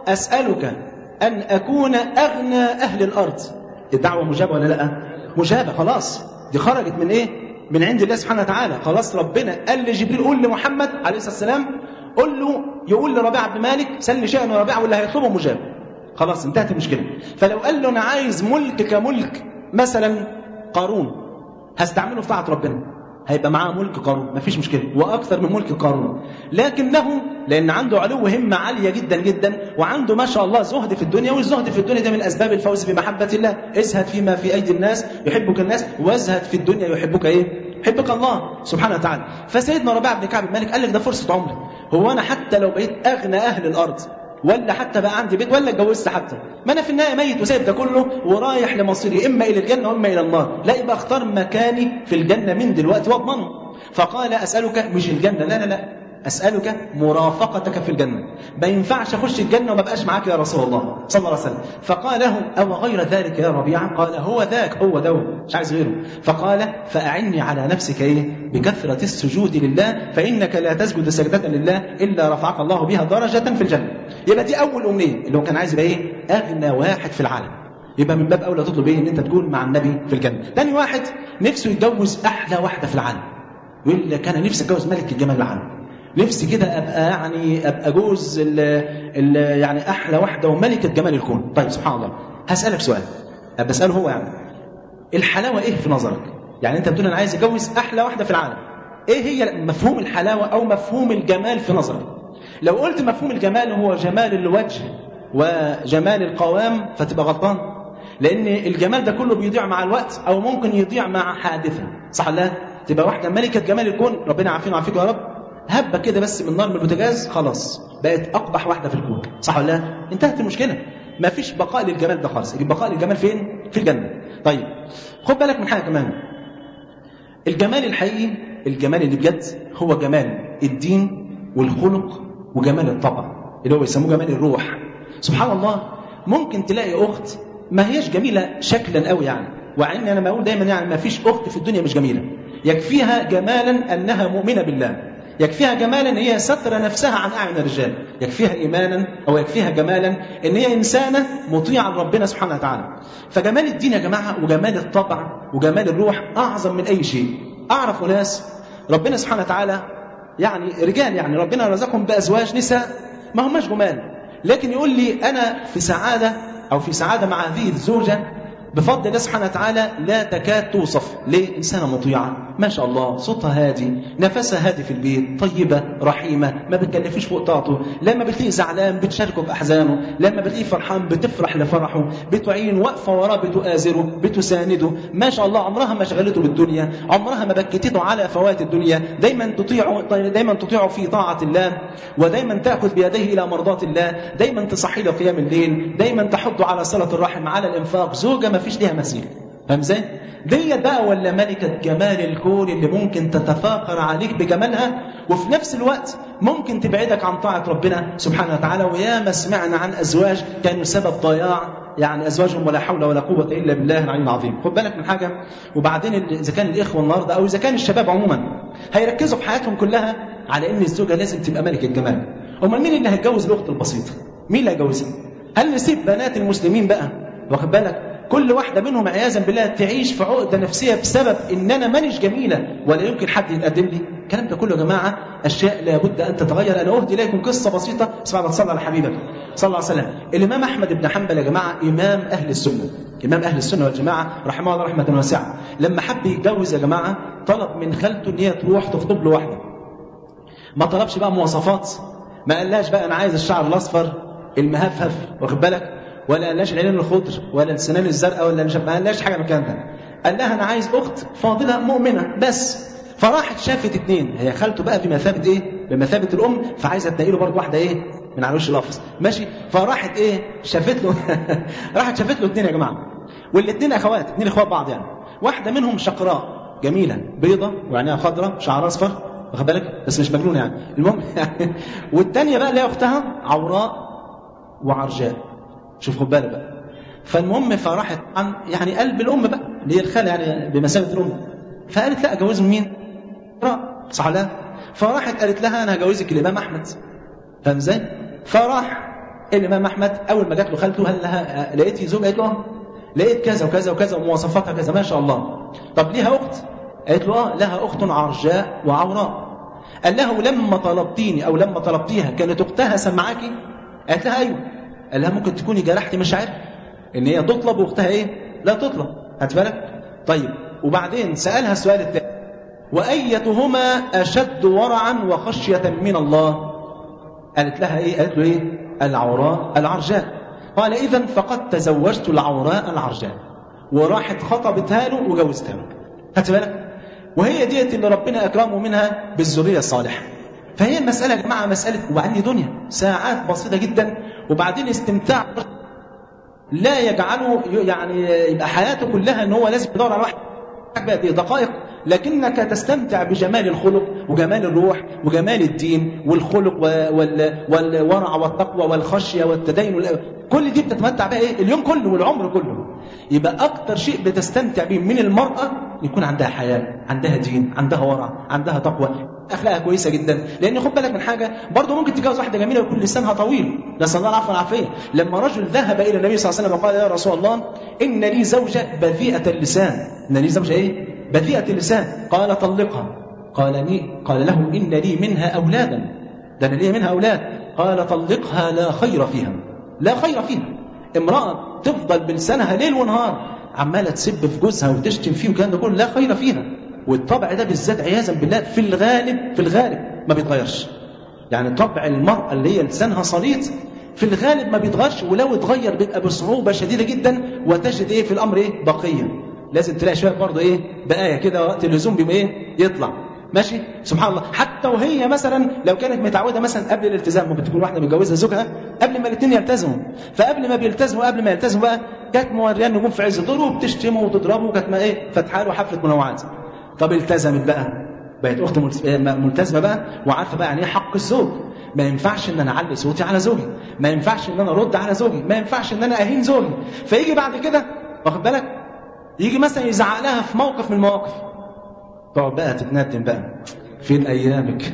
أسألك أن أكون أغنى أهل الأرض، الدعوة مجابة ولا لا؟ مجابة. خلاص دي خرجت من إيه؟ من عند الله سبحانه وتعالى. خلاص ربنا قال لجبريل قول لمحمد عليه الصلاة والسلام قل له يقول لربيعة بن مالك سل شيئا يا ربيعة واللي هيطلبه مجاب. خلاص انتهت المشكلة. فلو قال له أنا عايز ملك كملك مثلا قارون، هستعمله في طاعة ربنا، هيبقى معاه ملك قارون مفيش مشكلة وأكثر من ملك قارون، لكنه لأن عنده علو همة عالية جدا جدا وعنده ما شاء الله زهد في الدنيا، والزهد في الدنيا ده من أسباب الفوز بمحبة الله. ازهد فيما في أيدي الناس يحبك الناس، وازهد في الدنيا يحبك إيه؟ يحبك الله سبحانه وتعالى. فسيدنا ربيعة بن كعب بن مالك قال لك ده فرصة عمري، هو أنا حتى لو بقيت أغنى أهل الأرض ولا حتى بقى عندي بيت ولا اتجوزت حتى، ما أنا في النهاية ميت وسايب ده كله ورايح لمصيري إما إلى الجنة وإما إلى النار، لا يبقى اختار مكاني في الجنة من دلوقتي واضمنه. فقال أسألك مش الجنة، لا لا لا، أسألك مرافقتك في الجنة، ما ينفعش أخش الجنة وما بقاش معاك يا رسول الله صلى الله عليه وسلم. فقال له أو غير ذلك يا ربيعة؟ قال هو ذاك، هو ده مش عايز غيره. فقال فأعني على نفسك إيه؟ بكثرة السجود لله، فإنك لا تسجد سجدة لله إلا رفعك الله بها درجة في الجنة. يبقى دي أول أمنية اللي هو كان عايز يبقى إيه؟ أغنى واحد في العالم. يبقى من باب أولى تطلب إيه؟ إن أنت تكون مع النبي في الجنة. ثاني واحد نفسه يتجوز أحلى واحدة في العالم، يقول لك أنا نفسي أتجوز ملك الجمال العالم، نفسي كده أبقى جوز يعني أحلى واحدة وملكة جمال الكون. طيب سبحان الله، هسألك سؤال بسأله هو، يعني الحلاوة إيه في نظرك؟ يعني أنت بتقول أنا عايز أتجوز أحلى واحدة في العالم، إيه هي مفهوم الحلاوة أو مفهوم الجمال في نظرك؟ لو قلت مفهوم الجمال هو جمال الوجه وجمال القوام فتبقى غلطان، لأن الجمال ده كله بيضيع مع الوقت أو ممكن يضيع مع حادثة، صح ولا لا؟ تبقى واحدة ملكة جمال الكون، ربنا عافينا وعافيك يا رب، هبة كده بس من نار من البوتاجاز خلاص بقت أقبح واحدة في الكون، صح ولا لا؟ انتهت المشكلة، ما فيش بقاء للجمال ده خالص. البقاء للجمال فين؟ في الجنة. طيب خد بالك من حاجة كمان، الجمال الحقيقي، الجمال اللي بجد هو جمال الدين والخلق وجمال الطبع اللي هو يسموه جمال الروح. سبحان الله، ممكن تلاقي أخت ما هيش جميلة شكلا قوي يعني، وعني أنا بقول دايما يعني ما فيش أخت في الدنيا مش جميلة، يكفيها جمالا أنها مؤمنة بالله، يكفيها جمالا أن هي ستر نفسها عن أعين الرجال، يكفيها إيمانا أو يكفيها جمالا أن هي إنسانة مطيعة لربنا سبحانه وتعالى. فجمال الدين يا جماعة وجمال الطبع وجمال الروح أعظم من أي شيء. أعرف ناس ربنا سبحانه وتعالى يعني رجال، يعني ربنا رزقهم بأزواج نساء ما هماش جمال، لكن يقول لي أنا في سعادة أو في سعادة مع هذه الزوجة بفضل الله سبحانه وتعالى لا تكاد توصف. ليه؟ إنسانة مطيعة ما شاء الله، صوتها هادي، نفسها هادي في البيت، طيبة رحيمة، ما بتكلفش فوق طاقته، لما بتلاقيه زعلان بتشاركه بأحزانه، لما بتلاقيه فرحان بتفرح لفرحه، بتعين واقفة وراه بتؤازره بتسانده، ما شاء الله عمرها ما شغلته بالدنيا، عمرها ما بكتته على فوات الدنيا، دايما تطيعه في طاعة الله، ودايما تأخذ بيديه إلى مرضات الله، دايما تصحي له قيام الليل، دايما تحضه على صلة الرحم، على الإنفاق، زوجة ما فيش ليها مثيل. فاهم ازاي؟ ديت بقى ولا ملكة جمال الكون اللي ممكن تتفاخر عليك بجمالها وفي نفس الوقت ممكن تبعدك عن طاعة ربنا سبحانه وتعالى. وياما سمعنا عن أزواج كانوا سبب ضياع يعني أزواجهم ولا حول ولا قوة إلا بالله العلي العظيم. خد بالك من حاجة، وبعدين إذا كان الإخوة النهاردة أو إذا كان الشباب عموما هيركزوا في حياتهم كلها على إن الزوجة لازم تبقى ملكة جمال. أمال مين اللي هيتجوز الأخت البسيطة؟ مين اللي هيجوزها؟ هل نسيب بنات المسلمين بقى؟ واخد بالك؟ كل واحدة منهم عياذا بالله تعيش في عقدة نفسية بسبب إن أنا مانيش جميلة ولا يمكن حد يتقدم لي. الكلام ده كله يا جماعة أشياء لابد أن تتغير. أنا أهدي إليكم قصة بسيطة، اسمع صلى على حبيبك صلى الله عليه وسلم. الإمام أحمد بن حنبل يا جماعة إمام أهل السنة، إمام أهل السنة والجماعة رحمه الله رحمة واسعة، لما حب يتجوز يا جماعة طلب من خالته إن هي تروح تخطب له واحدة. ما طلبش بقى مواصفات، ما قالهاش بقى أنا عايز الشعر الأصفر المهفهف واخد بالك ولا قالهاش العينين الخضر ولا السنان الزرقاء ولا ما قالهاش حاجه من الكلام ده. قال لها انا عايز اخت فاضله مؤمنه بس. فراحت شافت اتنين، هي خالته بقى بمثابه ايه؟ بمثابه الام، فعايزه تنقي له برضه واحده ايه؟ من على وش لفظ ماشي. فراحت ايه؟ شافت له راحت شافت له اتنين يا جماعه، والاثنين اخوات، اتنين اخوات بعض يعني. واحده منهم شقراء جميله بيضه وعينيها خضراء شعرها اصفر، واخد بالك، بس مش مجنونه يعني، المهم والثانيه بقى اللي هي اختها عوراء وعرجاء، شوف خد بالك بقى. فالمهم فراحت عن يعني قلب الام بقى اللي هي الخاله يعني بمثابه الام، فقالت لا اجوزهم مين؟ صح لا؟ فراحت قالت لها انا هجوزك الامام احمد، فاهم ازاي؟ فراح الامام احمد اول ما جات له خالته قال لها لقيتي زوج؟ قالت له لقيت كذا وكذا وكذا ومواصفاتها كذا ما شاء الله. طب ليها اخت؟ قالت له لها اخت عرجاء وعوراء. قال له لما طلبتيني او لما طلبتيها كانت اختها سمعاكي؟ قالت لها ايوه. قال لها ممكن تكوني جرحتي مشاعرها ان هي تطلب واختها ايه؟ لا تطلب، هات بالك. طيب وبعدين سالها السؤال الثاني، وايتهما اشد ورعا وخشيه من الله؟ قالت لها ايه؟ قالت له ايه؟ العوراء العرجاء. قال اذا فقد تزوجت العوراء العرجاء، وراحت خطبتها له وجوزتها له، هات بالك. وهي ديت اللي ربنا اكرمه منها بالذريه الصالحه. فهي المساله يا جماعه مساله، وبعدين دنيا ساعات بسيطه جدا، وبعدين استمتاع لا يجعله يعني يبقى حياته كلها ان هو لازم يدور على واحد دقائق، لكنك تستمتع بجمال الخلق وجمال الروح وجمال الدين والخلق والورع والتقوى والخشيه والتدين، كل دي بتتمتع بها ايه؟ اليوم كله والعمر كله. يبقى اكتر شيء بتستمتع به من المراه يكون عندها حياه، عندها دين، عندها ورع، عندها تقوى، اخلاقها كويسه جدا. لان خد بالك من حاجه برضه، ممكن تتجوز واحده جميله ويكون لسانها طويل، نسال الله العفو والعافيه. لما رجل ذهب الى النبي صلى الله عليه وسلم وقال يا رسول الله ان لي زوجه بذيئه اللسان. ان لي زوجه ايه؟ بذيئه اللسان. قال طلقها. قال له ان لي منها اولادا، ده انا لي منها اولاد. قال طلقها لا خير فيها، لا خير فيها. امراه تفضل بلسانها ليل ونهار عماله تسب في جوزها وتشتم فيه والكلام ده كله، لا خير فيها. والطبع ده بالذات عياذا بالله في الغالب ما بيتغيرش. يعني طبع المرأة اللي هي لسانها صليط في الغالب ما بيتغيرش، ولو اتغير بيبقى بصعوبة شديدة جدا، وتجد ايه في الامر ايه؟ بقية. لازم تلاقي شوية برضه ايه؟ بقايا كده وقت اللزوم بيبقى ايه؟ يطلع ماشي. سبحان الله. حتى وهي مثلا لو كانت متعوده مثلا قبل الالتزام، ممكن تكون واحده متجوزه زوجها قبل ما الاثنين يلتزموا، فقبل ما بيلتزموا قبل ما يلتزموا بقى كانت موريان نجوم في عز الدور وبتشتمه وتضربه، وكانت ما ايه؟ فاتحه له حفله منوعات. طب التزمت بقى، بقت اخت ملتزمه بقى وعارفه بقى يعني ايه حق الزوج. ما ينفعش ان انا اعلي صوتي على زوجي، ما ينفعش ان انا ارد على زوجي، ما ينفعش ان انا اهين زوجي. فيجي بعد كده واخد بالك، يجي مثلا يزعق لها في موقف من المواقف، تقعد بقى تتندم بقى فين ايامك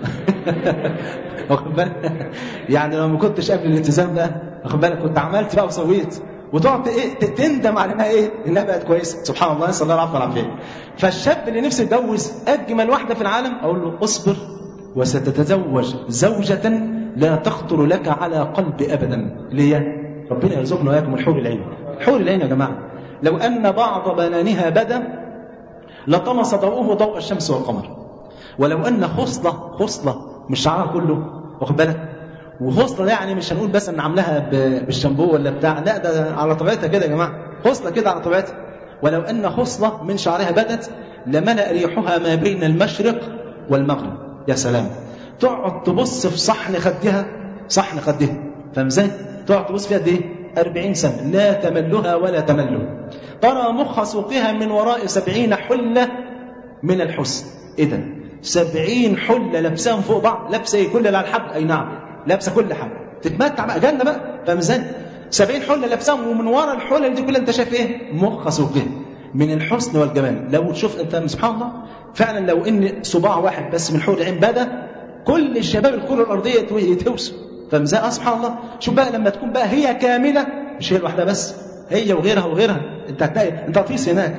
واخد بالك، يعني لو ما كنتش قبل الالتزام ده واخد بالك كنت عملت بقى وسويت، وتقعد ايه تندم على انها ايه؟ انها بقت كويسه. سبحان الله، نسال الله العفو والعافيه. فالشاب اللي نفسه يتجوز اجمل واحده في العالم، اقول له اصبر وستتزوج زوجه لا تخطر لك على قلب ابدا، اللي هي ربنا يرزقنا واياكم الحور العين. حور العين يا جماعه لو ان بعض بنانها بدا لطمس ضوءه ضوء الشمس والقمر، ولو ان خصله مش شعرها كله واخد بالك، وخصله يعني مش هنقول بس ان عاملاها بالشامبو ولا بتاع، لا ده على طبيعتها كده يا جماعه، خصله كده على طبيعتها. ولو ان خصله من شعرها بدت لملأ ريحها ما بين المشرق والمغرب. يا سلام، تقعد تبص في صحن خدها، فاهم ازاي؟ تقعد تبص فيها قد ايه؟ 40 سنه لا تملها ولا تمله. ترى مخ سوقها من وراء 70 حله من الحسن. ايه ده؟ 70 حله لابساهم فوق بعض، لابسه ايه؟ كل اللي على الحبل، اي نعم لابسه كل حاجه، تتمتع بقى جنه بقى، فاهم ازاي؟ 70 حله لابساهم، ومن وراء الحلل دي كلها انت شايف ايه؟ مخ سوقها من الحسن والجمال. لو تشوف انت سبحان الله فعلا، لو ان صباع واحد بس من حور العين بدا كل الشباب الكره الارضيه يتهوسوا، فاهم ازاي؟ سبحان الله. شوف بقى لما تكون بقى هي كامله، مش هي الواحده بس، هي وغيرها انت هتلاقي انت هتطيس هناك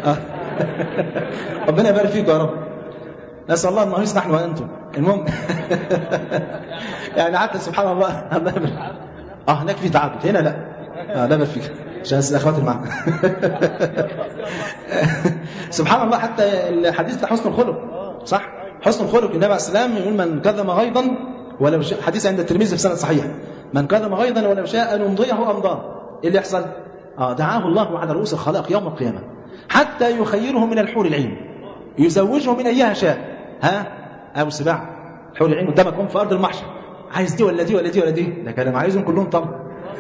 ربنا يبارك فيك يا رب، نسال الله ان يصلح نحن وانتم. المهم يعني حتى سبحان الله هناك في تعدد، هنا لا لا بل فيك عشان الاخوات اللي معنا سبحان الله. حتى الحديث لحسن الخلق، صح؟ حسن الخلق النبي عليه السلام يقول من كظم غيظا ولو شاء، حديث عند الترمذي في سند صحيح، من كظم غيظا ولو شاء ان يمضيه امضاه، إيه اللي يحصل؟ دعاه الله على رؤوس الخلائق يوم القيامة حتى يخيره من الحور العين، يزوجه من أيها شاء. أبو سباع الحور العين قدامكم في أرض المحشر، عايز دي ولا دي ولا دي ولا دي؟ ده كلام عايزهم كلهم طبعا.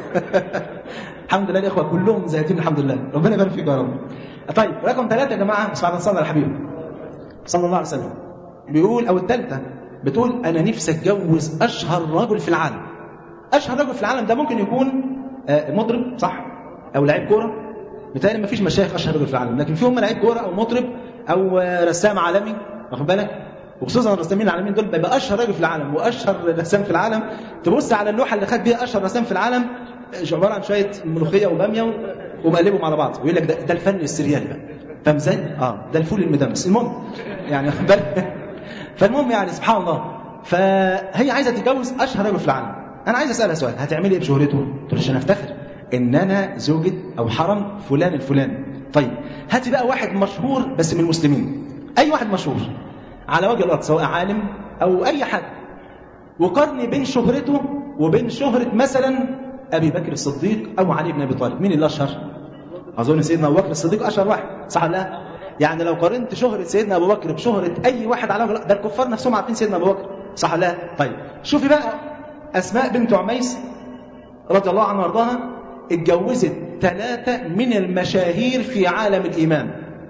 الحمد لله يا إخوة كلهم زيتين الحمد لله، ربنا يبارك فيك يا رب. طيب رقم 3 يا جماعة، بس بعد نصلي على الحبيب صلى الله عليه وسلم، بيقول أو الثالثة بتقول أنا نفسي أتجوز أشهر رجل في العالم. أشهر رجل في العالم ده ممكن يكون مطرب صح أو لعيب كورة، بالتالي ما فيش مشايخ أشهر رجل في العالم، لكن فيهم لعيب كورة أو مطرب أو رسام عالمي، واخد بالك؟ وخصوصا الرسامين العالميين دول بيبقى أشهر رجل في العالم وأشهر رسام في العالم. تبص على اللوحة اللي خد بيها أشهر رسام في العالم عبارة عن شوية ملوخية وبامية ومقلبهم على بعض، ويقول لك ده الفن السريالي بقى، فاهم ازاي؟ ده الفول المدمس. المهم يعني واخد بالك؟ فالمهم يعني سبحان الله، فهي عايزة تتجوز أشهر رجل في العالم. أنا عايز أسألها سؤال، هتعملي إيه بشهرته؟ تقول عشان أفتخر إن أنا زوجة أو حرم فلان الفلاني. طيب هاتي بقى واحد مشهور بس من المسلمين، أي واحد مشهور على وجه الأرض سواء عالم أو أي حد، وقارني بين شهرته وبين شهرة مثلا أبي بكر الصديق أو علي بن أبي طالب، مين اللي أشهر؟ أظن سيدنا أبو بكر الصديق أشهر واحد صح ولا لا؟ يعني لو قارنت شهرة سيدنا أبو بكر بشهرة أي واحد على وجه الأرض، ده الكفار نفسهم عارفين سيدنا أبو بكر صح ولا لا؟ طيب شوفي بقى أسماء بنت عميس رضي الله عنها وارضاها اتجوزت 3 من المشاهير في عالم الإيمان،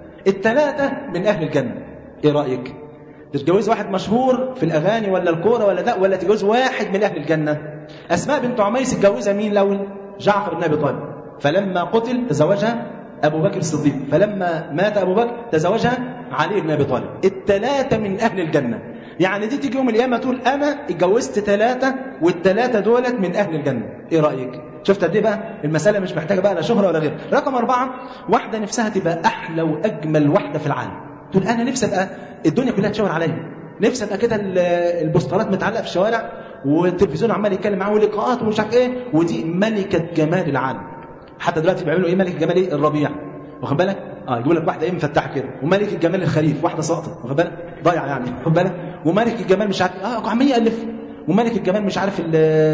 ال3 من أهل الجنة. إيه رأيك؟ تتجوز واحد مشهور في الأغاني ولا الكورة ولا لا، ولا تتجوز واحد من أهل الجنة؟ أسماء بنت عميس اتجوزها مين الأول؟ جعفر بن أبي طالب، فلما قتل تزوجها أبو بكر الصديق، فلما مات أبو بكر تزوجها علي بن أبي طالب. ال3 من أهل الجنة. يعني دي تيجي يوم القيامة تقول أنا اتجوزت 3 وال3 دولت من أهل الجنة. إيه رأيك؟ شفت قد ايه بقى المسألة مش محتاجة بقى لا شهرة ولا غير. رقم 4 واحدة نفسها تبقى أحلى وأجمل واحدة في العالم، تقول أنا نفسي أبقى الدنيا كلها تشاور عليا، نفسي أبقى كده البوسترات متعلقة في الشوارع والتلفزيون عمال يتكلم معاه ولقاءات ومش عارف ايه، ودي ملكة جمال العالم. حتى دلوقتي بيعملوا ايه ملكة جمال ايه؟ الربيع، واخد بالك؟ يقول لك واحدة ايه مفتحة كده، وملكة جمال الخريف واحدة ساقطة، واخد بالك؟ ضايعة يعني، واخد بالك؟ وملك الجمال مش عارف عمال يألف، وملك الجمال مش عارف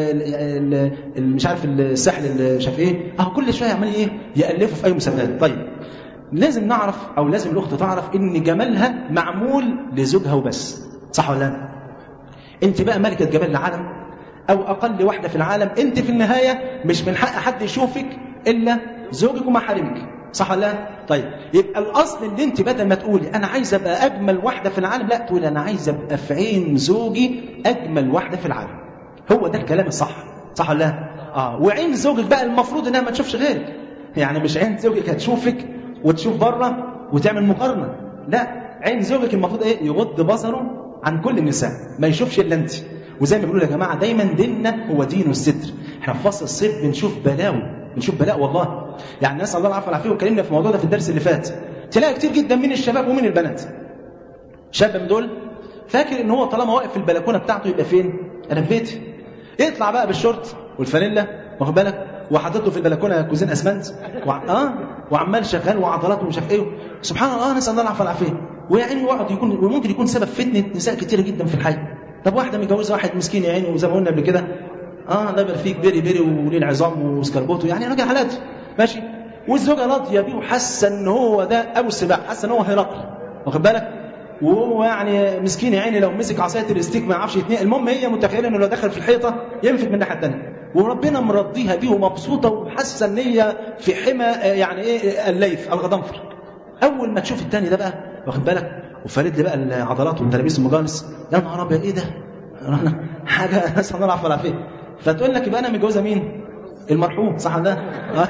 مش عارف السحل اللي شاف ايه، كل شويه عمال ايه يألفوا في اي مسابقات. طيب لازم نعرف او لازم الاخت تعرف ان جمالها معمول لزوجها وبس، صح ولا لا؟ انت بقى ملكة جمال العالم او اقل واحدة في العالم، انت في النهاية مش من حق حد يشوفك الا زوجك ومحارمك، صح ولا لا؟ طيب يبقى الاصل ان انت بدل ما تقولي انا عايزه ابقى اجمل واحده في العالم، لا تقولي انا عايزه ابقى في عين زوجي اجمل واحده في العالم. هو ده الكلام الصح، صح ولا لا؟ وعين زوجك بقى المفروض انها ما تشوفش غيرك، يعني مش عين زوجك هتشوفك وتشوف بره وتعمل مقارنه، لا عين زوجك المفروض ايه؟ يغض بصره عن كل النساء، ما يشوفش الا انت. وزي ما بيقولوا يا جماعه دايما ديننا هو دين الستر. احنا في فصل الصيف بنشوف بلاء والله، يعني نسال الله العافيه والعافيه، وكلمنا في الموضوع ده في الدرس اللي فات. تلاقي كتير جدا من الشباب ومن البنات، شاب من دول فاكر ان هو طالما واقف في البلكونه بتاعته يبقى فين؟ انا في بيتي. يطلع بقى بالشورت والفانيلا، واخد بالك؟ وحاطط في البلكونه كوزين اسمنت وعمال شغال وعضلاته ومش عارف ايه، سبحان الله نسال الله العافيه والعافيه. ويعني وقت يكون وممكن يكون سبب فتنه نساء كتيره جدا في الحي. طب واحده متجوزه واحد مسكين يا عيني، وزي ما قلنا قبل كده الله يبارك فيك بيري وليه العظام وسكربوته، يعني راجل حالات ماشي، والزوجه راضيه بيه وحاسه ان هو ده ابو السباع، حاسه ان هو هرقل، واخد بالك؟ وهو يعني مسكين يا عيني لو مسك عصايه الاستيك ما يعرفش يتنقل. المهم هي متخيله انه لو دخل في الحيطه ينفذ من الناحيه الثانيه، وربنا مرضيها بيه ومبسوطه وحاسه ان هي في حمى يعني ايه الليث الغضنفر. اول ما تشوف الثاني ده بقى، واخد بالك؟ وفارد لي بقى العضلات والترابيس المجانس، يا نهار ابيض ايه ده؟ حاجه نسال الله العافيه والعافيه. فتقول لك يبقى انا متجوزه مين؟ المرحوم، صح ده؟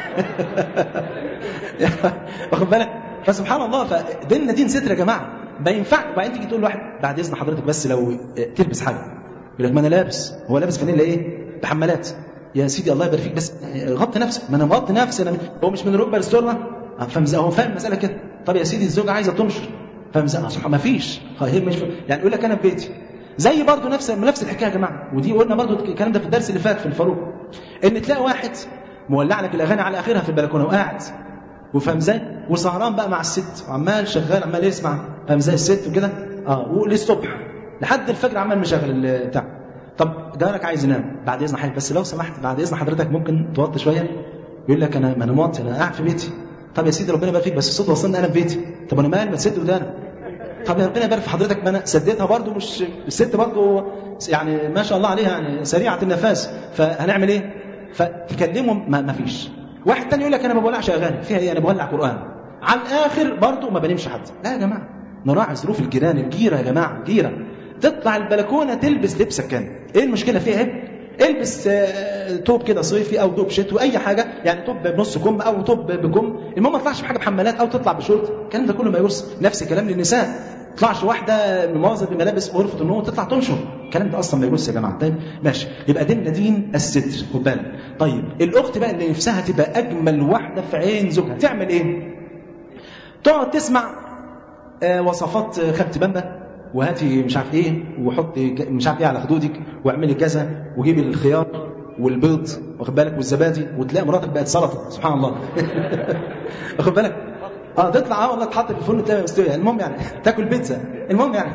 واخد بالك؟ فسبحان الله، فديننا دين ستر يا جماعه، ما ينفع. وبعدين تيجي تقول لواحد بعد اذن حضرتك بس لو تلبس حاجه، يقول لك ما انا لابس، هو لابس فانيلا ايه؟ بحمالات. يا سيدي الله يبارك فيك بس غطي نفسك، ما انا مغطي نفسي، انا هو مش من الركبه للسره، هو فاهم المساله كده. طب يا سيدي الزوجه عايزه تنشر، فاهم؟ سبحان ما فيش، هي مش يعني يقول لك انا في بيتي. زي برضه نفس الحكايه يا جماعه، ودي قلنا برضه الكلام ده في الدرس اللي فات في الفاروق، ان تلاقي واحد مولع لك الاغاني على اخرها في البلكونه وقاعد، وفاهم ازاي؟ وسهران بقى مع الست، وعمال شغال عمال يسمع، فاهم ازاي الست وكده، وللصبح لحد الفجر عمال مشغل بتاع. طب جارك عايز ينام، بعد اذن حضرتك بس لو سمحت بعد اذن حضرتك ممكن توطي شويه، يقول لك انا موطي، انا قاعد في بيتي. طب يا سيدي ربنا يبارك فيك، بس الصوت وصلني انا في بيتي. طب انا مالي، ما تسد ودانا. طب يا ربنا يبارك في حضرتك، ما انا سديتها برضو، مش الست برضو يعني ما شاء الله عليها يعني سريعه النفس، فهنعمل ايه؟ فتكلموا ما فيش. واحد تاني يقول لك انا ما بولعش اغاني، فيها ايه؟ انا بولع قران. على الاخر برضو ما بنمشي حد. لا يا جماعه، نراعي ظروف الجيران. الجيره يا جماعه، الجيره تطلع البلكونه تلبس لبسك كان ايه المشكله فيها؟ ايه؟ البس توب كده صيفي او توب شتوي، اي حاجه يعني، توب بنص كم او توب بكم، المهم ما تطلعش بحاجه بحمالات او تطلع بشورت. الكلام ده كله ما يجوز. نفس الكلام للنساء، ما تطلعش واحده مواظب بملابس غرفه النوم وتطلع تنشر. الكلام ده اصلا ما يجوز يا جماعه. طيب ماشي، يبقى ديننا دين الستر، خد بالك. طيب الاخت بقى اللي نفسها تبقى اجمل واحده في عين زوجها تعمل ايه؟ تقعد تسمع وصفات خدت بامبا وهاتي مش عارف ايه وحطي مش عارف ايه على خدودك واعملي كذا وجيبي الخيار والبيض واخد بالك والزبادي، وتلاقي مراتك بقت سلطه سبحان الله. واخد بالك؟ تطلع والله تحط في الفرن تلاقيها مستويه. المهم يعني تاكل بيتزا، المهم يعني.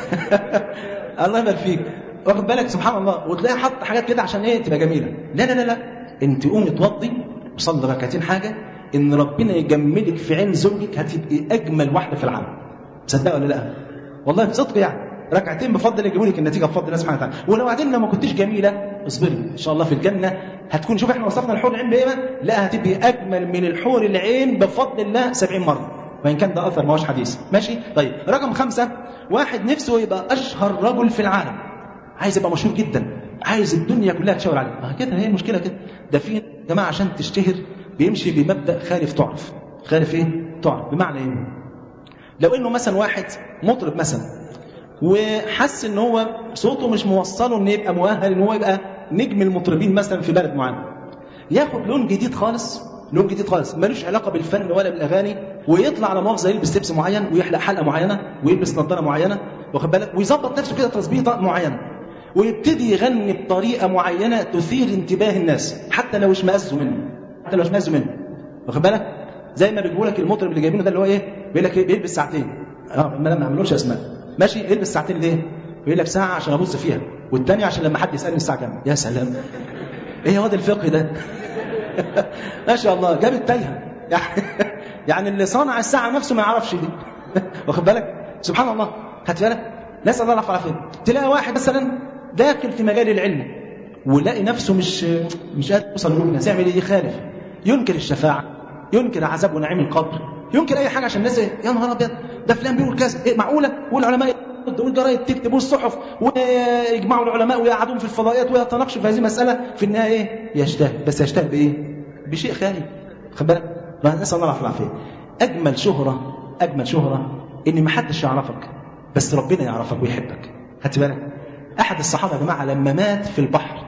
الله يبارك فيك. واخد بالك سبحان الله، وتلاقي حط حاجات كده عشان ايه؟ تبقى جميله. لا لا لا لا، انت قومي اتوضي وصلي ركعتين حاجه، ان ربنا يجملك في عين زوجك، هتبقي اجمل واحده في العالم. تصدق ولا لا؟ والله بصدق يعني، ركعتين بفضل يجيبوا لك النتيجه بفضل الله سبحانه وتعالى. ولو بعدين لو ما كنتش جميله اصبري ان شاء الله في الجنه هتكون. شوف احنا وصفنا الحور العين بايه؟ لا هتبقي اجمل من الحور العين بفضل الله 70 مره، وان كان ده اثر ما هوش حديث. ماشي. طيب رقم 5، واحد نفسه يبقى اشهر رجل في العالم، عايز يبقى مشهور جدا، عايز الدنيا كلها تشاور عليه. كده هي المشكله كده. ده في جماعه عشان تشتهر بيمشي بمبدا خالف تعرف. خالف ايه؟ تعرف. بمعنى ايه؟ لو انه مثلا واحد مطرب مثلا وحس ان هو صوته مش موصله ان يبقى مؤهل ان هو يبقى نجم المطربين مثلا في بلد معين، ياخد لون جديد خالص، لون جديد خالص ملوش علاقه بالفن ولا بالاغاني، ويطلع على مؤاخذه يلبس لبس معين ويحلق حلقه معينه ويلبس نظاره معينه، واخد بالك، ويظبط نفسه كده تظبيطه معينه، ويبتدي يغني بطريقه معينه تثير انتباه الناس حتى لو اشمئزوا منه، حتى لو اشمئزوا منه، واخد بالك. زي ما بيقول لك المطرب اللي جايبينه ده اللي هو ايه؟ بيقول لك بيلبس ساعتين. ما عملوش اسماء. ماشي، يلبس ساعتين ليه؟ يقول لك ساعه عشان ابص فيها، والثانيه عشان لما حد يسالني الساعه كام. يا سلام، ايه هو ده الفقه ده؟ ما شاء الله، جاب التايهه. يعني اللي صانع الساعه نفسه ما يعرفش دي. واخد بالك؟ سبحان الله. خدت بالك؟ نسال الله العفو والعافيه. تلاقي واحد مثلا داخل في مجال العلم ولاقي نفسه مش قادر يوصل للناس، يعمل ايه؟ يخالف، ينكر الشفاعه، ينكر عذاب ونعيم القبر، ينكر اي حاجه عشان الناس يا نهار ابيض ده فلان بيقول كذا، إيه معقوله؟ والعلماء والجرايد تكتب والصحف ويجمعوا العلماء ويقعدون في الفضائيات ويتناقشوا في هذه المساله، في النهايه ايه؟ يجتهد، بس يجتهد بايه؟ بشيء خالي. خد بالك؟ نسال الله العافيه. اجمل شهره ان ما حدش يعرفك بس ربنا يعرفك ويحبك. خدت بالك؟ احد الصحابه يا جماعه لما مات في البحر،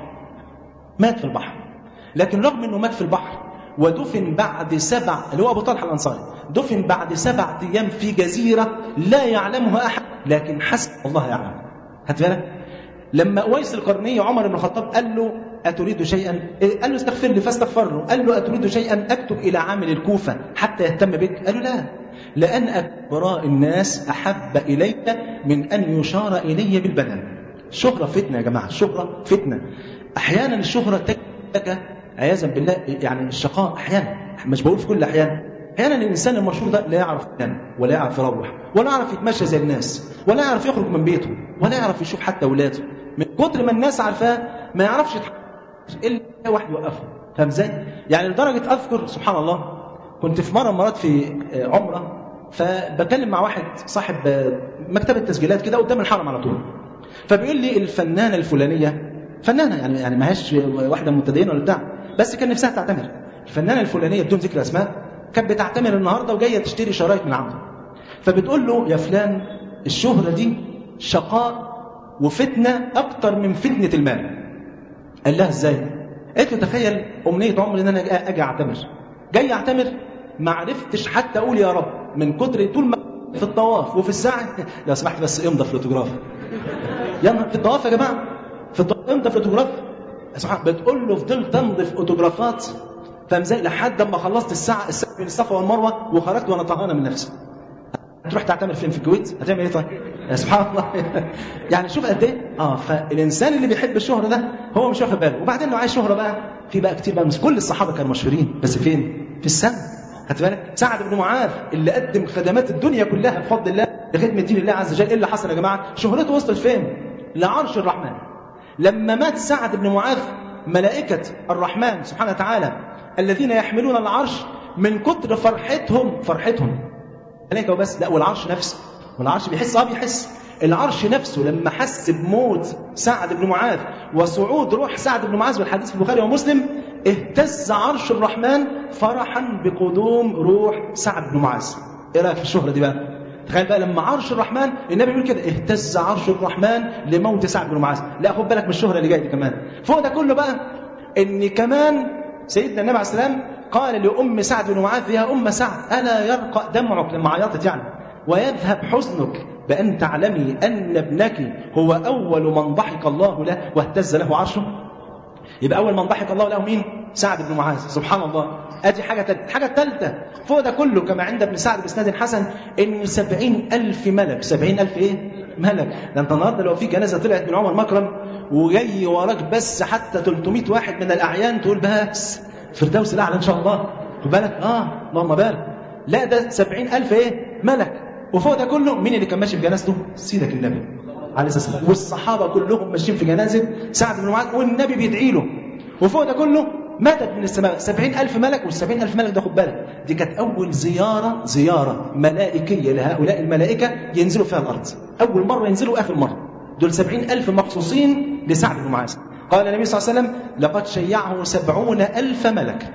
لكن رغم انه مات في البحر ودفن بعد 7، اللي هو ابو طلحه الانصاري، دفن بعد 7 ايام في جزيره لا يعلمها احد، لكن حسب الله يعلم. خدت بالك؟ لما اويس القرني عمر بن الخطاب قال له اتريد شيئا، قال له استغفر لي فاستغفر له، قال له اتريد شيئا اكتب الى عامل الكوفه حتى يهتم بك، قال له لا، لان اكبراء الناس احب الي من ان يشار الي بالبدن. الشهره فتنه يا جماعه، الشهره فتنه. احيانا الشهره تجد عياذا بالله يعني الشقاء، احيانا، مش بقول في كل احيان، احيانا الانسان المشهور ده لا يعرف ينام ولا يعرف يروح ولا يعرف يتمشى زي الناس ولا يعرف يخرج من بيته ولا يعرف يشوف حتى اولاده، من كتر ما الناس عارفاه ما يعرفش الا واحد يوقفه. فاهم ازاي؟ يعني لدرجه اذكر سبحان الله كنت في مرات في عمره، فبكلم مع واحد صاحب مكتبه تسجيلات كده قدام الحرم على طول، فبيقول لي الفنانه الفلانيه، فنانه يعني ما هيش واحده متدينه ولا بتاع، بس كان نفسها تعتمر، الفنانه الفلانيه بدون ذكر اسماء كانت بتعتمر النهارده وجايه تشتري شرايط من عنده، فبتقول له يا فلان الشهره دي شقاء وفتنه اكتر من فتنه المال. قال لها ازاي؟ قالت له تخيل امنيه عمري ان انا اجي اعتمر، جاي اعتمر ما عرفتش حتى اقول يا رب من كتر طول ما في الطواف وفي السعي. لو سمحت بس امضى في الاوتوجراف. يلا في الطواف يا جماعه، في الطواف امضى في الاوتوجراف. بتقول له فضلت انضف اوتوجرافات فمزاي لحد ما خلصت الساعه بين الصفا والمروه وخرجت وانا طهانه من نفسي. هتروح تعتمر فين؟ في الكويت؟ هتعمل ايه طيب؟ سبحان الله. يعني شوف قد ايه. فالانسان اللي بيحب الشهره ده هو مش واخد باله، وبعدين لو عايز شهره بقى في بقى كتير بقى كل الصحابة كانوا مشهورين، بس فين؟ في السماء. خدت بالك؟ سعد بن معاذ اللي قدم خدمات الدنيا كلها بفضل الله لخدمة دين الله عز وجل، إيه اللي حصل يا جماعة؟ شهرته وصلت فين؟ لعرش الرحمن. لما مات سعد بن معاذ ملائكة الرحمن سبحانه وتعالى الذين يحملون العرش من كتر فرحتهم ملائكة وبس، لا والعرش نفسه، والعرش بيحس العرش نفسه لما حس بموت سعد بن معاذ وصعود روح سعد بن معاذ، والحديث في البخاري ومسلم، اهتز عرش الرحمن فرحا بقدوم روح سعد بن معاذ. ايه رايك في الشهرة دي بقى؟ تخيل بقى لما عرش الرحمن، النبي بيقول كده اهتز عرش الرحمن لموت سعد بن معاذ. لا خد بالك من الشهرة اللي جايه دي كمان. فوق ده كله بقى ان كمان سيدنا النبي عليه السلام قال لأم سعد بن معاذ يا أم سعد ألا يرقى دمعك، لما عيطت يعني، ويذهب حزنك بأن تعلمي أن ابنك هو أول من ضحك الله له واهتز له عرشه. يبقى أول من ضحك الله له مين؟ سعد بن معاذ. سبحان الله. أدي حاجة تالتة فوق ده كله كما عند ابن سعد بإسناد حسن إن 70,000 ملك. 70,000 إيه؟ ملك. ده أنت النهارده لو في جنازة طلعت من عمر مكرم وجاي وراك بس حتى 300 واحد من الأعيان تقول بس فردوس الأعلى إن شاء الله. خد بالك اللهم بارك. لا ده 70,000 إيه؟ ملك. وفوق ده كله مين اللي كان ماشي في جنازته؟ سيدك النبي عليه الصلاة والسلام، والصحابة كلهم ماشيين في جنازة سعد بن معاذ والنبي بيدعي له. وفوق ده كله مدد من السماء 70,000 ملك. وال70,000 ملك ده خد بالك دي كانت أول زيارة ملائكية لهؤلاء الملائكة ينزلوا فيها الأرض. أول مرة ينزلوا آخر مرة. دول 70,000 مخصوصين لسعد بن معاذ. قال النبي صلى الله عليه وسلم لقد شيعه 70,000 ملك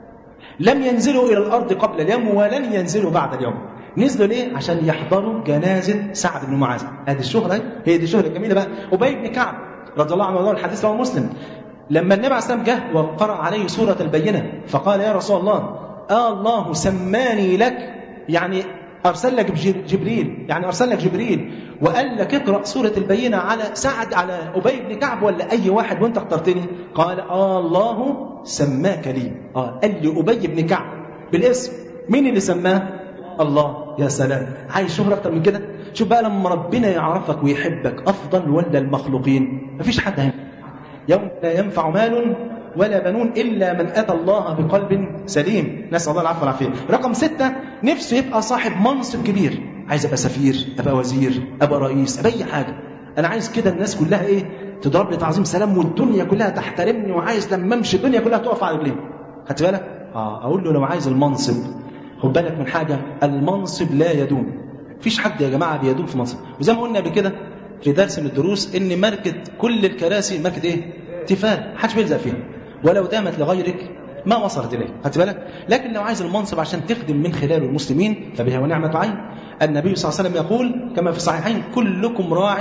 لم ينزلوا إلى الأرض قبل اليوم ولن ينزلوا بعد اليوم. نزلوا ليه؟ عشان يحضروا جنازة سعد بن معاذ. هذه الشهرة، هي دي الشهرة الجميلة بقى. أبي بن كعب رضي الله عنه، الحديث رواه مسلم، لما النبي عليه الصلاة والسلام جه وقرأ عليه سورة البينة فقال يا رسول الله الله سماني لك، يعني أرسل لك جبريل، يعني أرسل لك جبريل وقال لك اقرأ سورة البينة على سعد، على أبي بن كعب ولا أي واحد وانت اخترتني؟ قال الله سماك لي. قال لي أبي بن كعب بالاسم. مين اللي سماه؟ الله. يا سلام، عايز شهرة أكتر من كده؟ شوف بقى لما ربنا يعرفك ويحبك أفضل ولا المخلوقين؟ مفيش حد هنا. يوم لا ينفع مال ولا بنون إلا من أتى الله بقلب سليم. نسأل الله العفو والعافية. رقم 6، نفسه يبقى صاحب منصب كبير. عايز أبقى سفير، أبقى وزير، أبقى رئيس، أبقى أي حاجة. أنا عايز كده الناس كلها إيه؟ تضرب لي تعظيم سلام والدنيا كلها تحترمني، وعايز لما أمشي الدنيا كلها تقف على رجليهم. خدت بالك؟ أقول له لو عايز المنصب خد بالك من حاجة، المنصب لا يدوم. فيش حد يا جماعة بيدوم في منصب. وزي ما قلنا قبل كده في درس من الدروس إن ماركة كل الكراسي ماركة إيه؟ تفال، محدش بيلزق فيها، ولو دامت لغيرك ما وصلت إليه. خدت بالك؟ لكن لو عايز المنصب عشان تخدم من خلاله المسلمين فبها ونعمة عين. النبي صلى الله عليه وسلم يقول كما في الصحيحين كلكم راع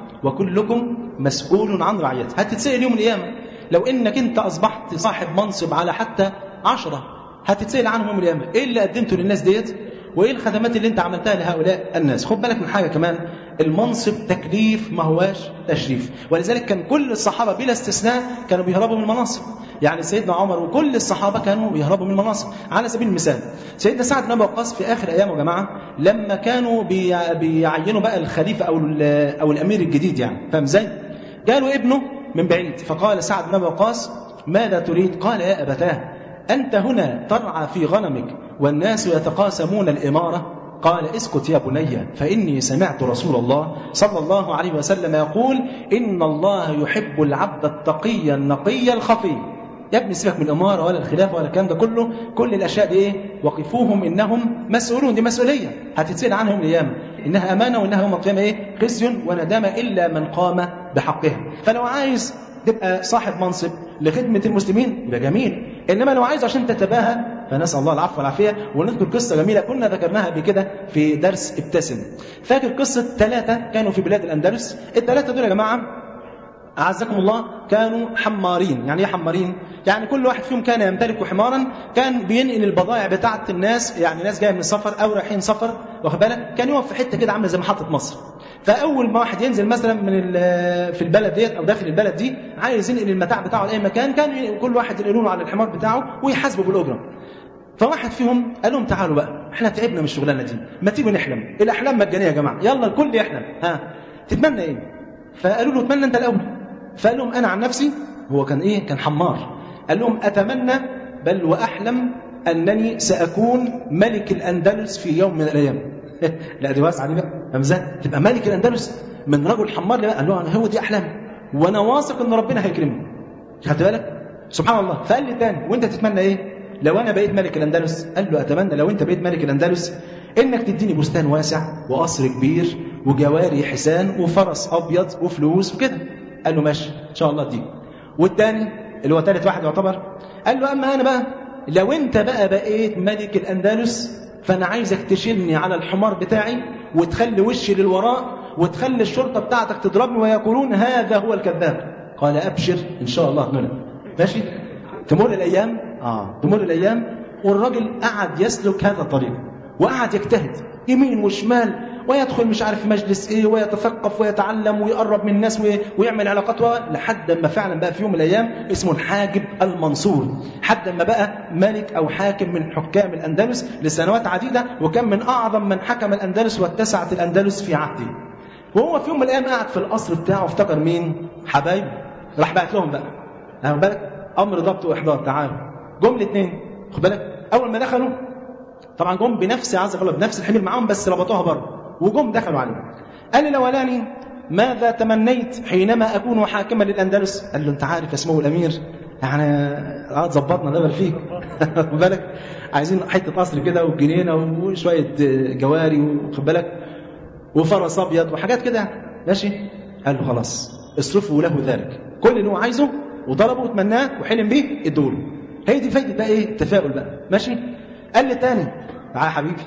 وكلكم مسؤول عن رعيته. هتتسأل يوم القيامة. لو إنك أنت أصبحت صاحب منصب على حتى 10 هتتسأل عنهم يوم القيامة. إيه اللي قدمته للناس ديت؟ وإيه الخدمات اللي أنت عملتها لهؤلاء الناس؟ خد بالك من حاجة كمان، المنصب تكليف ما هواش تشريف. ولذلك كان كل الصحابة بلا استثناء كانوا بيهربوا من المناصب. يعني سيدنا عمر وكل الصحابة كانوا بيهربوا من المناصب. على سبيل المثال سيدنا سعد بن أبي وقاص في آخر أيامه يا جماعة لما كانوا بيعينوا بقى الخليفة أو الأمير الجديد، يعني فاهم ازاي؟ قالوا ابنه من بعيد، فقال سعد بن أبي وقاص ماذا تريد؟ قال يا أبتاه أنت هنا ترعى في غنمك والناس يتقاسمون الإمارة؟ قال اسكت يا بني فإني سمعت رسول الله صلى الله عليه وسلم يقول إن الله يحب العبد التقي النقي الخفي. يا ابني سيبك من الإمارة ولا الخلافة ولا الكلام ده كله، كل الأشياء دي إيه؟ وقفوهم إنهم مسؤولون. دي مسؤولية هتتسأل عنهم الأيام، إنها أمانة وإنها يوم القيامة إيه؟ خزي وندامة إلا من قام بحقها. فلو عايز تبقى صاحب منصب لخدمة المسلمين يبقى جميل، إنما لو عايز عشان تتباهى فنسأل الله العفو والعافية. ونذكر قصة جميلة كنا ذكرناها بكده في درس ابتسم. فاكر قصة 3 كانوا في بلاد الأندلس. ال3 دول يا جماعة أعزكم الله كانوا حمارين. يعني إيه حمارين؟ يعني كل واحد فيهم كان يمتلك حمارا كان بينقل البضائع بتاعة الناس، يعني ناس جاية من السفر أو رايحين سفر، واخد بالك؟ كان يقف في حتة كده عاملة زي محطة مصر. فأول ما واحد ينزل مثلا في البلد ديت أو داخل البلد دي عايز ينقل المتاع بتاعه لأي مكان، كان كل واحد ينقلونه على الحمار بتاعه ويحاسبه بالأجرة. فواحد فيهم قال لهم تعالوا بقى احنا تعبنا من الشغلانة دي، ما تيجوا نحلم. الأحلام مجانية يا جماعة، يلا الكل يحلم. تتمنى إيه؟ فقالوا له اتمنى أنت الأول. فقال لهم أنا عن نفسي، هو كان إيه؟ كان حمار، قال لهم أتمنى بل وأحلم أنني سأكون ملك الأندلس في يوم من الأيام. لا دي واسعة دي بقى، همزة تبقى ملك الأندلس من رجل حمار لي بقى. قال له أنا هو دي أحلام وأنا واثق أن ربنا هيكرمني. خدت بالك؟ سبحان الله. فقال لي تاني وأنت تتمنى إيه لو أنا بقيت ملك الأندلس؟ قال له أتمنى لو أنت بقيت ملك الأندلس إنك تديني بستان واسع وقصر كبير وجواري حسان وفرس أبيض وفلوس وكده. قال له ماشي إن شاء الله اديك. والتاني اللي هو ثالث واحد يعتبر قال له أما أنا بقى لو أنت بقى بقيت ملك الأندلس فأنا عايزك تشيلني على الحمار بتاعي وتخلي وشي للوراء وتخلي الشرطة بتاعتك تضربني ويقولون هذا هو الكذاب. قال أبشر إن شاء الله هناك. ماشي. تمر الأيام تمر الأيام والراجل قعد يسلك هذا الطريق وقعد يجتهد يمين وشمال ويدخل مش عارف مجلس ايه ويتثقف ويتعلم ويقرب من الناس ويعمل علاقات لحد ما فعلا بقى في يوم من الايام اسمه الحاجب المنصور، حد ما بقى ملك او حاكم من حكام الاندلس لسنوات عديده، وكان من اعظم من حكم الاندلس واتسعت الاندلس في عهده. وهو في يوم من الايام قاعد في القصر بتاعه وافتكر مين؟ حبايبه. راح بعت لهم بقى خد بالك امر ضبط واحضار. تعالوا جم الاثنين خد بالك. اول ما دخلوا طبعا جم بنفس عز وجل بنفس الحمير معاهم بس ربطوها بره وجم دخلوا عليه. قال الاولاني ماذا تمنيت حينما اكون حاكما للاندلس؟ قال له انت عارف اسمه الامير يعني ظبطنا دبل فيك خد بالك عايزين حته قصر كده وجنينه وشويه جواري وخد بالك وفرس ابيض وحاجات كده ماشي. قال له خلاص اصرفوا له ذلك، كل اللي هو عايزه وطلبه وتمناه وحلم بيه ادوا له. هي دي فايده بقى ايه؟ التفاؤل بقى ماشي. قال لي تاني تعال حبيبي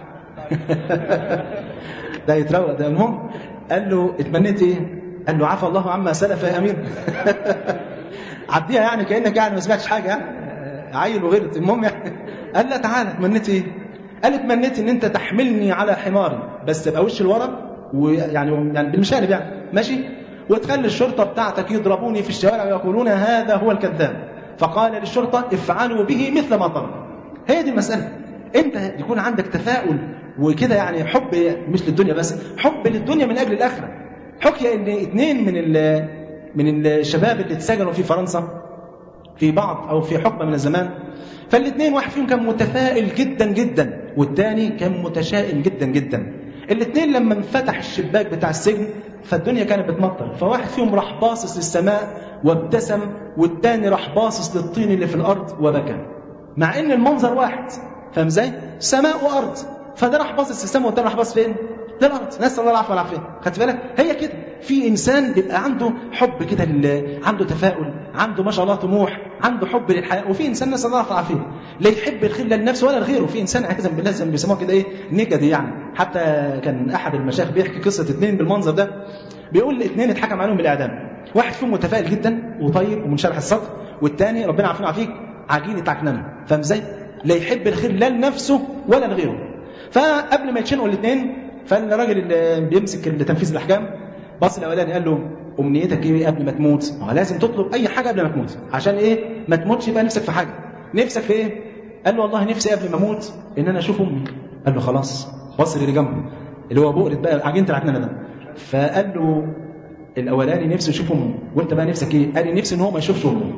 ده يتروق ده. المهم قال له اتمنيت ايه؟ قال له عفى الله عما سلف يا امير عديها يعني كانك يعني ما سمعتش حاجه يعني عيل وغيرت. المهم يعني قال لا تعالى اتمنيت ايه؟ قال اتمنيت ان انت تحملني على حماري بس تبقى وش الورا ويعني بالمشارب يعني ماشي، وتخلي الشرطه بتاعتك يضربوني في الشوارع ويقولون هذا هو الكذاب. فقال للشرطه افعلوا به مثل ما طلب. هي دي المساله، انت يكون عندك تفاؤل وكده يعني حب مش للدنيا بس، حب للدنيا من اجل الاخره. حكي ان اثنين من الشباب اللي اتسجنوا في فرنسا في بعض او في حقبه من الزمان، فالاثنين واحد فيهم كان متفائل جدا جدا والثاني كان متشائم جدا جدا. الاثنين لما انفتح الشباك بتاع السجن فالدنيا كانت بتمطر، فواحد فيهم راح باصص للسماء وابتسم والثاني راح باصص للطين اللي في الارض وبكى، مع ان المنظر واحد. فاهم ازاي؟ سماء وارض. فده راح باصص للسماء والثاني راح باصص فين؟ للارض. نسال الله العفو والعافيه. خدت بالك؟ هي كده، في انسان بيبقى عنده حب كده عنده تفاؤل، عنده ما شاء الله طموح، عنده حب للحياه، وفي انسان نسال الله العفو والعافيه لا يحب الخير للنفس ولا لغيره. في انسان عايزا بالله زي ما بيسموها كده ايه؟ نجدي يعني. حتى كان احد المشايخ بيحكي قصه اثنين بالمنظر ده، بيقول الاثنين اتحكم عليهم بالاعدام. واحد فيهم متفائل جدا وطيب ومنشرح الصدر، والثاني ربنا يعافينا ويعافيك عجينه عكننه. فاهم ازاي؟ لا يحب الخير لا لنفسه ولا لغيره. فقبل ما يتشنقوا الاثنين فالراجل اللي بيمسك تنفيذ الاحكام بص الاولاني قال له امنيتك ايه قبل ما تموت؟ لازم تطلب اي حاجه قبل ما تموت عشان ايه؟ ما تموتش يبقى نفسك في حاجه. نفسك في ايه؟ قال له والله نفسي قبل ما اموت ان انا اشوف امي. قال له خلاص. بص اللي جنبه اللي هو بؤره بقى عجينه العكننه ده، فقال له الاولاني نفسه يشوف امه وانت بقى نفسك ايه؟ قال لي نفسي ان هو ما يشوفش امه.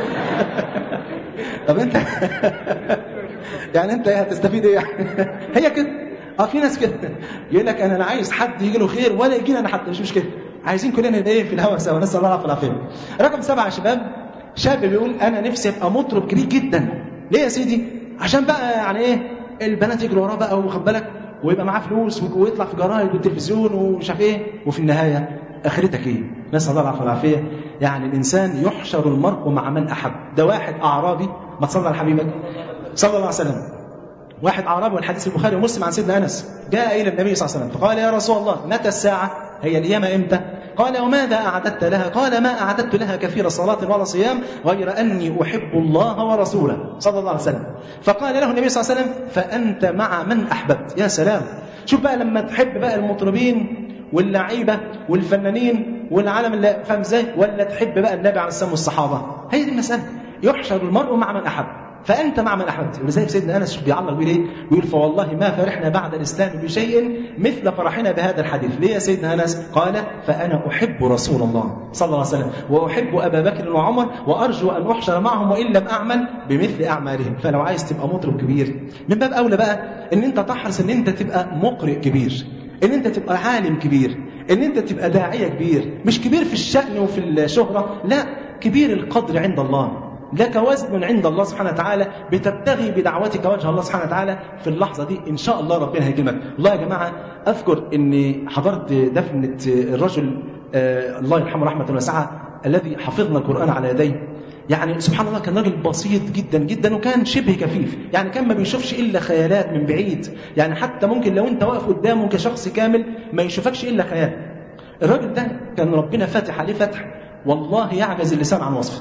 طب انت يعني انت هتستفيد ايه يعني؟ هي كده. في ناس كده يقول لك انا عايز حد يجي له خير ولا يجينا انا حتى، مش مشكله، عايزين كلنا ايه في الهوا سوا. نسال الله العافيه والعافيه. رقم 7 يا شباب، شاب بيقول انا نفسي ابقى مطرب كبير جدا. ليه يا سيدي؟ عشان بقى يعني ايه البنات يجروا وراه بقى واخد بالك ويبقى معاه فلوس ويطلع في جرايد والتلفزيون ومش عارف ايه، وفي النهايه اخرتك ايه؟ نسال الله العافيه والعافيه. يعني الانسان يحشر المرء مع من احب. ده واحد اعرابي، ما تصلي على حبيبك صلى الله عليه وسلم. واحد اعرابي، والحديث البخاري ومسلم عن سيدنا انس، جاء الى النبي صلى الله عليه وسلم فقال يا رسول الله متى الساعه؟ هي القيامه امتى؟ قال وماذا اعددت لها؟ قال ما اعددت لها كثير صلاه ولا صيام غير اني احب الله ورسوله صلى الله عليه وسلم. فقال له النبي صلى الله عليه وسلم فانت مع من احببت. يا سلام، شوف بقى لما تحب بقى المطربين واللعيبه والفنانين والعالم اللي فاهم ازاي، ولا تحب بقى النبي عليه السلام والصحابه. هي دي المساله، يحشر المرء مع من احب. فأنت مع من أحببت. ولذلك سيدنا أنس بيعلق بيه ليه؟ بيقول فوالله ما فرحنا بعد الإسلام بشيء مثل فرحنا بهذا الحديث. ليه يا سيدنا أنس؟ قال فأنا أحب رسول الله صلى الله عليه وسلم وأحب أبا بكر وعمر وأرجو أن أحشر معهم وإن لم أعمل بمثل أعمالهم. فلو عايز تبقى مطرب كبير من باب أولى بقى إن أنت تحرص إن أنت تبقى مقرئ كبير، إن أنت تبقى عالم كبير، إن أنت تبقى داعية كبير. مش كبير في الشأن وفي الشهرة، لا، كبير القدر عند الله، لك وزن عند الله سبحانه وتعالى، بتبتغي بدعوتك وجه الله سبحانه وتعالى. في اللحظة دي إن شاء الله ربنا هيكرمك. والله يا جماعة أذكر أني حضرت دفنة الرجل الله يرحمه رحمة واسعة الذي حفظنا القرآن على يديه. يعني سبحان الله كان راجل بسيط جدا جدا وكان شبه كفيف، يعني كان ما بيشوفش إلا خيالات من بعيد، يعني حتى ممكن لو أنت واقف قدامه كشخص كامل ما يشوفكش إلا خيال. الراجل ده كان ربنا فاتح عليه فتح والله يعجز اللسان عن وصفه.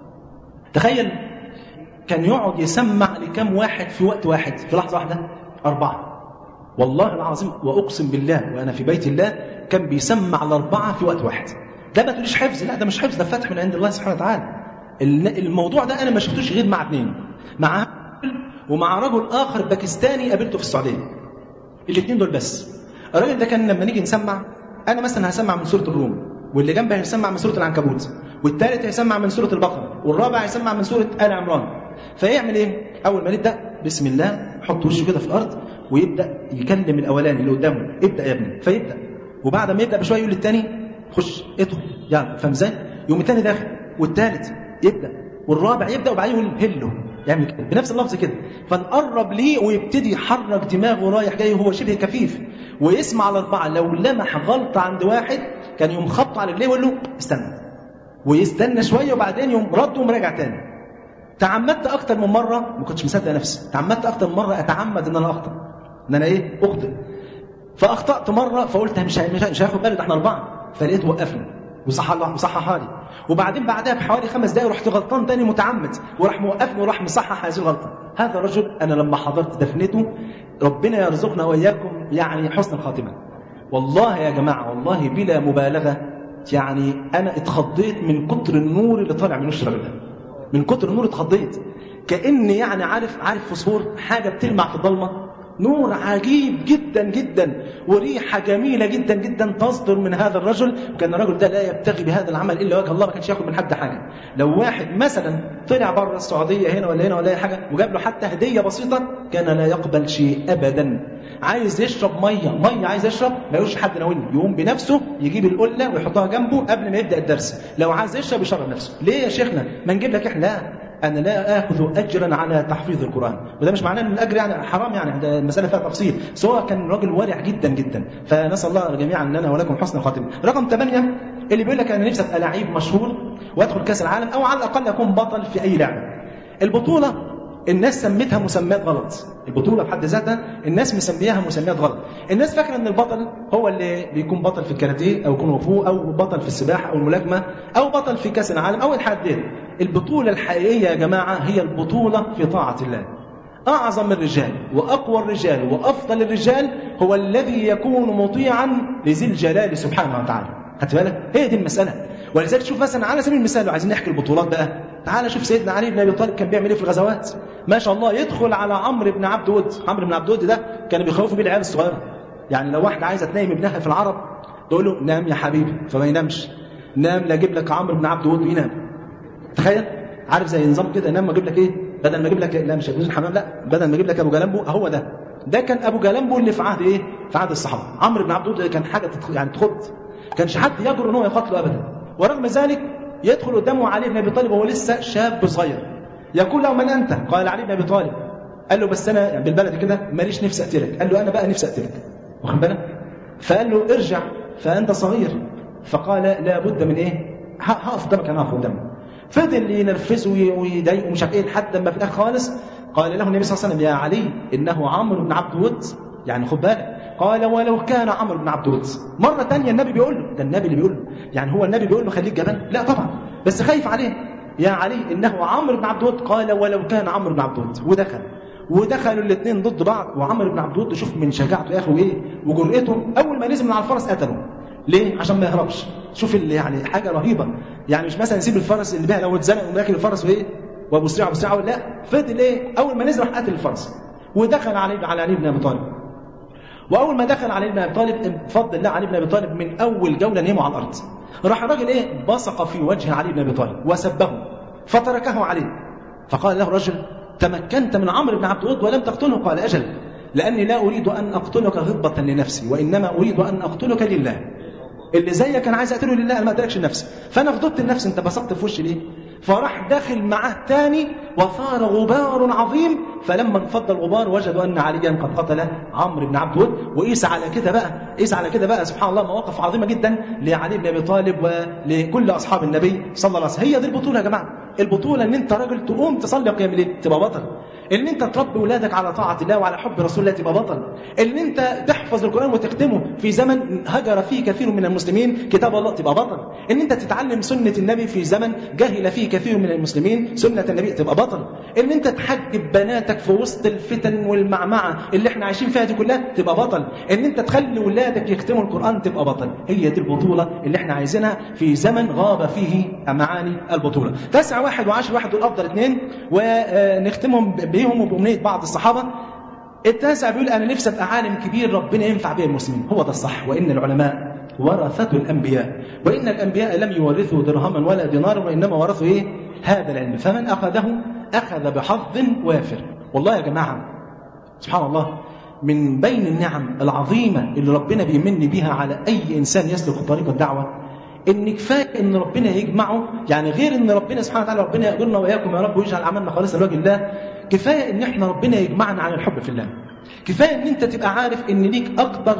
تخيل كان يقعد يسمع لكم واحد في وقت واحد في لحظة واحدة؟ 4. والله العظيم وأقسم بالله وأنا في بيت الله كان بيسمع ل4 في وقت واحد. ده ما تقوليش حفظ، لا ده مش حفظ، ده فتح من عند الله سبحانه وتعالى. الموضوع ده أنا ما شفتوش غير مع 2، مع ومع رجل آخر باكستاني قابلته في السعودية. الاثنين دول بس. الراجل ده كان لما نيجي نسمع، أنا مثلا هسمع من سورة الروم، واللي جنبه هيسمع من سورة العنكبوت، والثالث هيسمع من سورة البقرة، والرابع هيسمع من سورة آل عمران. فيعمل إيه؟ أول ما نبدأ بسم الله حط وشه كده في الأرض ويبدأ يكلم الأولاني اللي قدامه، ابدأ يا ابني، فيبدأ. وبعد ما يبدأ بشوية يقول للثاني خش ادخل، يعني فاهم ازاي؟ يوم الثاني داخل، والثالث يبدأ، والرابع يبدأ، وبعدين يقول هلو، يعمل كده بنفس اللفظ كده. فنقرب ليه ويبتدي يحرك دماغه رايح جاي وهو شبه كفيف، ويسمع ال4. لو لمح غلطة عند واحد كان يوم خبط على رجليه ويقول له استنى، ويستنى شوية وبعدين يوم رد ومراجع تاني. تعمدت أكتر من مرة، ما كنتش مصدق نفسي، تعمدت أكتر من مرة أتعمد إن أنا أخطأ، إن أنا أخطئ. فأخطأت مرة فقلت مش هاخد بالي، ده احنا 4. فلقيت وقفني وصححها لي، وبعدين بعدها بحوالي 5 دقايق رحت غلطان تاني متعمد، وراح موقفني وراح مصحح هذه الغلطة. هذا الرجل أنا لما حضرت دفنته ربنا يرزقنا وإياكم يعني حسن الخاتمة. والله يا جماعة والله بلا مبالغة، يعني أنا اتخضيت من كتر النور اللي طالع من وش الراجل ده، من كتر النور اتخضيت، كأني يعني عارف فوسفور، حاجة بتلمع في الضلمة، نور عجيب جدا جدا وريحة جميلة جدا جدا تصدر من هذا الرجل. وكان الرجل ده لا يبتغي بهذا العمل إلا وجه الله، ما كانش ياخد من حد حاجة. لو واحد مثلا طلع بره السعودية هنا ولا أي حاجة وجاب له حتى هدية بسيطة كان لا يقبل شيء أبدا. عايز يشرب مية عايز يشرب ما يقولش حد ناولني، يقوم بنفسه يجيب القلة ويحطها جنبه قبل ما يبدأ الدرس. لو عايز يشرب يشرب نفسه. ليه يا شيخنا ما نجيب لك احنا؟ أنا لا آخذ أجرا على تحفيظ القرآن، وده مش معناه أن الأجر يعني حرام، يعني ده المسألة فيها تفصيل. سواء كان راجل ورع جدا جدا، فنسأل الله جميعا لنا ولكم حسن الخاتمة. رقم 8 اللي بيقول لك أنا نفسي أبقى لعيب مشهور وأدخل كأس العالم، أو على الأقل أكون بطل في أي لعبة. البطولة الناس سميتها مسميات غلط، البطولة بحد ذاتها الناس مسميها مسميات غلط. الناس فاكرة أن البطل هو اللي بيكون بطل في الكاراتيه أو كونغ فو أو بطل في السباحة أو الملاكمة أو بطل في كأس العالم أو الحدين. البطولة الحقيقية يا جماعة هي البطولة في طاعة الله. أعظم الرجال وأقوى الرجال وأفضل الرجال هو الذي يكون مطيعا لذي الجلال سبحانه وتعالى. خدت بالك؟ هي دي المسألة. ولذلك شوف مثلا على سبيل المثال لو عايزين نحكي البطولات بقى، تعال شوف سيدنا علي بن أبي طالب كان بيعمل ايه في الغزوات. ما شاء الله يدخل على عمرو بن عبد ود. عمرو بن عبد ود ده كان بيخوفوا بيه العيال الصغيره، يعني لو واحده عايزه تنام ابنها في العرب تقول له نام يا حبيبي فما ينامش، نام لا اجيب لك عمرو بن عبد ود وينام. تخيل، عارف زي نظام كده، نام ما اجيب لك ايه، بدل ما اجيب لك لا مش ابن الحمام، لا بدل ما اجيب لك ابو جلامبو. هو ده كان ابو جلامبو اللي في عهد ايه، في عهد الصحابه. عمرو بن عبد ود كان حاجه يعني تخض، كانش حد يجرؤ ان هو يقاتله ابدا. ورغم ذلك يدخل قدامه علي بن ابي طالب وهو لسه شاب صغير، يقول له من انت؟ قال علي بن ابي طالب. قال له بس انا يعني بالبلد كده ماليش نفسي اقتلك. قال له انا بقى نفسي اقتلك، واخد بالك؟ فقال له ارجع فانت صغير. فقال لا بد من ايه، هقف قدامك، انا هقف قدامك. فضل ينرفزه ويضايقه ومش عارف ايه لحد ما في الاخر خالص قال له النبي صلى الله عليه وسلم يا علي انه عمرو بن عبد ود، يعني خد بالك. قال ولو كان عمرو بن عبد ود. مرة تانية النبي بيقول له، ده النبي اللي بيقول له، يعني هو النبي بيقول له خليك جبان؟ لا طبعا، بس خايف عليه. يا علي إنه عمرو بن عبد ود. قال ولو كان عمرو بن عبد ود. ودخلوا الاثنين ضد بعض. وعمرو بن عبد ود شوف من شجاعته يا أخي وإيه وجرأته، أول ما نزل من على الفرس قتله. ليه؟ عشان ما يهربش. شوف اللي يعني حاجة رهيبة، يعني مش مثلا يسيب الفرس اللي بها لو اتزنق ومراكب الفرس وإيه وابو سريعه لا، فضل ايه؟ اول ما نزل راح قتل الفرس ودخل على علي بن ابي طالب. واول ما دخل علي بن ابي طالب بفضل الله علي بن ابي طالب من اول جوله نيمه على الارض. راح الراجل ايه؟ بصق في وجه علي بن ابي طالب وسبه فتركه عليه. فقال له الرجل: تمكنت من عمرو بن عبد الود ولم تقتله؟ قال: اجل، لاني لا اريد ان اقتلك غضبه لنفسي، وانما اريد ان اقتلك لله. اللي زيك كان عايز اقتله لله، انا ما قتلكش لنفسي، فانا غضبت النفس، انت بصقت في وشي ليه؟ فراح داخل معاه تاني وثار غبار عظيم، فلما انفض الغبار وجدوا ان عليا قد قتل عمرو بن عبد الود. وقيس على كده بقى سبحان الله مواقف عظيمه جدا لعلي بن ابي طالب ولكل اصحاب النبي صلى الله عليه وسلم. هي دي البطوله يا جماعه. البطوله ان انت راجل تقوم تصلي قيام الليل تبقى بطل، ان انت تربي ولادك على طاعه الله وعلى حب رسول الله تبقى بطل، ان انت تحفظ القران وتختمه في زمن هجر فيه كثير من المسلمين كتاب الله تبقى بطل، ان انت تتعلم سنه النبي في زمن جهل فيه كثير من المسلمين سنه النبي تبقى بطل، ان انت تحجب بناتك في وسط الفتن والمعمعه اللي احنا عايشين فيها دي كلها تبقى بطل، ان انت تخلي ولادك يختموا القران تبقى بطل. هي دي البطوله اللي احنا عايزينها في زمن غاب فيه معاني البطوله. 9 واحد و10 واحد دول افضل اثنين ونختمهم بيهم وبأمنية بعض الصحابة. التاسع بيقول: أنا نفسي أبقى عالم كبير ربنا ينفع به المسلمين. هو ده الصح، وإن العلماء ورثة الأنبياء، وإن الأنبياء لم يورثوا درهما ولا دينارا، وإنما ورثوا إيه؟ هذا العلم، فمن أخذه أخذ بحظ وافر. والله يا جماعة سبحان الله، من بين النعم العظيمة اللي ربنا بيمن بها على أي إنسان يسلك طريق الدعوة ان كفايه ان ربنا يجمعه، يعني غير ان ربنا سبحانه وتعالى ربنا يقولنا واياكم يا رب ويجعل عملنا خالصا لوجه الله، كفايه ان احنا ربنا يجمعنا على الحب في الله. كفايه ان انت تبقى عارف ان ليك اكتر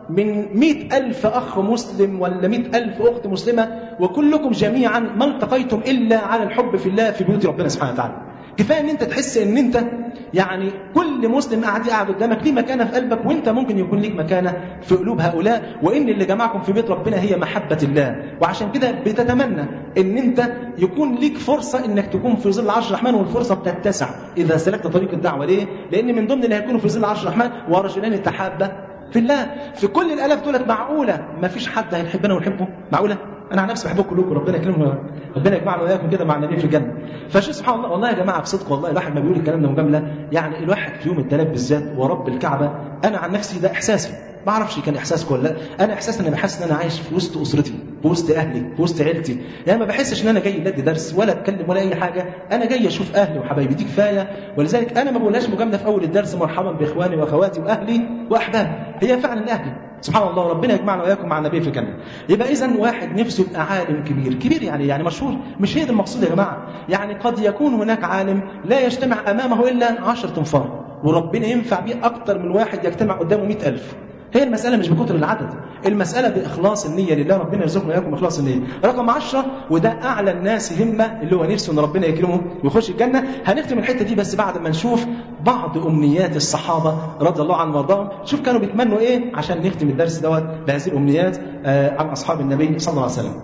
من 100,000 اخ مسلم ولا 100,000 اخت مسلمه، وكلكم جميعا ما التقيتم الا على الحب في الله في بيوت ربنا سبحانه وتعالى. كفايه ان انت تحس ان انت يعني كل مسلم قاعد قدامك ليه مكانه في قلبك، وانت ممكن يكون ليك مكانه في قلوب هؤلاء، وان اللي جمعكم في بيت ربنا هي محبه الله. وعشان كده بتتمنى ان انت يكون ليك فرصه انك تكون في ظل عرش الرحمن، والفرصه بتتسع اذا سلكت طريق الدعوه. ليه؟ لان من ضمن اللي هيكونوا في ظل عرش الرحمن ورجلان تحابا في الله. في كل الالاف دولت معقوله ما فيش حد هيحبنا ونحبه؟ معقوله؟ انا عن نفسي بحبكم كلكم، ربنا يكرمنا، ربنا يجمعنا واياكم كده مع النبي في الجنه. فشوف سبحان الله، والله يا جماعه بصدق والله الواحد ما بيقول الكلام ده مجامله، يعني الواحد في يوم الثلاث بالذات ورب الكعبه، انا عن نفسي ده احساسي، ما اعرفش كان احساسكم ولا لا، انا احساس ان انا بحس ان انا عايش في وسط اسرتي، في وسط اهلي، في وسط عيلتي، يعني ما بحسش ان انا جاي لدي درس ولا اتكلم ولا اي حاجه، انا جاي اشوف اهلي وحبايبي، دي كفايه. ولذلك انا ما بقولهاش مجامله في اول الدرس مرحبا باخواني واخواتي واهلي واحبابي، هي فعلا اهلي سبحان الله، ربنا يجمعنا واياكم مع النبي في الجنه. يبقى اذا واحد نفسه يبقى عالم كبير يعني مشهور، مش هي ده المقصود يا جماعه. يعني قد يكون هناك عالم لا يجتمع امامه الا 10 تنفار، وربنا ينفع بيه اكتر من واحد يجتمع قدامه 100,000. هي المسألة مش بكتر العدد، المسألة بإخلاص النية لله، ربنا يرزقنا وياكم إخلاص النية. رقم 10 وده أعلى الناس همة، اللي هو نفسه إن ربنا يكرمه ويخش الجنة. هنختم الحتة دي بس بعد ما نشوف بعض أمنيات الصحابة رضي الله عنهم وارضاهم، شوف كانوا بيتمنوا إيه عشان نختم الدرس دوت بهذه الأمنيات عن أصحاب النبي صلى الله عليه وسلم.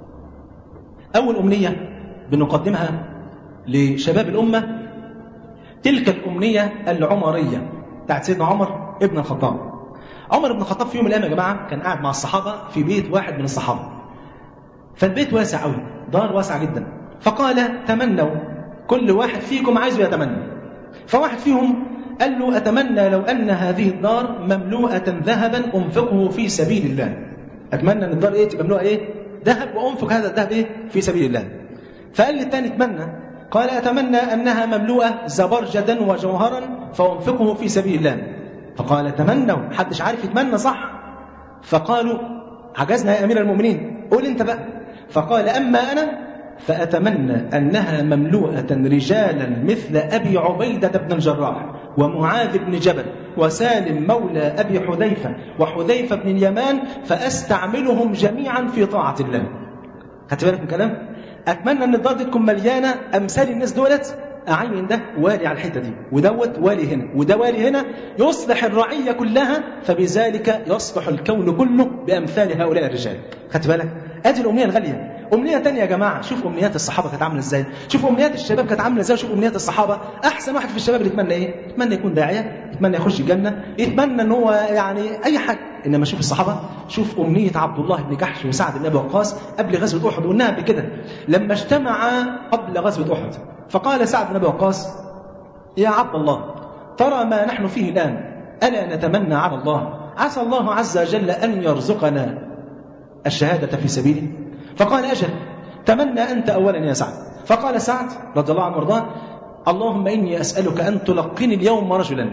أول أمنية بنقدمها لشباب الأمة تلك الأمنية العمرية بتاعت سيدنا عمر ابن الخطاب. عمر بن الخطاب في يوم من الأيام يا جماعة كان قاعد مع الصحابة في بيت واحد من الصحابة، فالبيت واسع قوي، دار واسع جدا، فقال تمنوا، كل واحد فيكم عايزه يتمنى. فواحد فيهم قال له أتمنى لو أن هذه الدار مملوءة ذهبا أنفقه في سبيل الله. أتمنى أن الدار إيه تبقى مملوءة إيه؟ ذهب، وأنفق هذا الذهب إيه؟ في سبيل الله. فقال للثاني اتمنى، قال أتمنى أنها مملوءة زبرجدا وجوهرا فأنفقه في سبيل الله. فقال تمنوا، محدش عارف يتمنى صح. فقالوا عجزنا يا أمير المؤمنين، قول أنت بقى. فقال أما أنا فأتمنى أنها مملوءة رجالا مثل أبي عبيدة بن الجراح ومعاذ بن جبل وسالم مولى أبي حذيفة وحذيفة بن اليمان، فأستعملهم جميعا في طاعة الله. خدت بالك من كلام؟ أتمنى أن الدار دي تكون مليانة أمثال الناس دولت، أعين ده والي على الحتة دي، ودوت والي هنا، وده والي هنا، يصلح الرعية كلها، فبذلك يصلح الكون كله بأمثال هؤلاء الرجال. خدت بالك؟ أدي الأمنية الغالية. أمنية تانية يا جماعة، شوف أمنيات الصحابة كانت عاملة إزاي، شوف أمنيات الشباب كانت عاملة إزاي، شوف أمنيات الصحابة. أحسن واحد في الشباب اللي يتمنى إيه؟ يتمنى يكون داعية، يتمنى يخش الجنة، يتمنى إن هو يعني أي حاجة. إنما شوف الصحابة، شوف أمنية عبد الله بن جحش وسعد بن أبي وقاص قبل غزوة أحد، وقلناها بكده لما اجتمعا قبل غزوة أحد فقال سعد بن أبي وقاص: يا عبد الله، ترى ما نحن فيه الآن، ألا نتمنى على الله عسى الله عز وجل أن يرزقنا الشهادة في سبيله؟ فقال: أجل، تمنى أنت أولا يا سعد. فقال سعد رضي الله عنه وارضاه: اللهم إني أسألك أن تلقني اليوم رجلا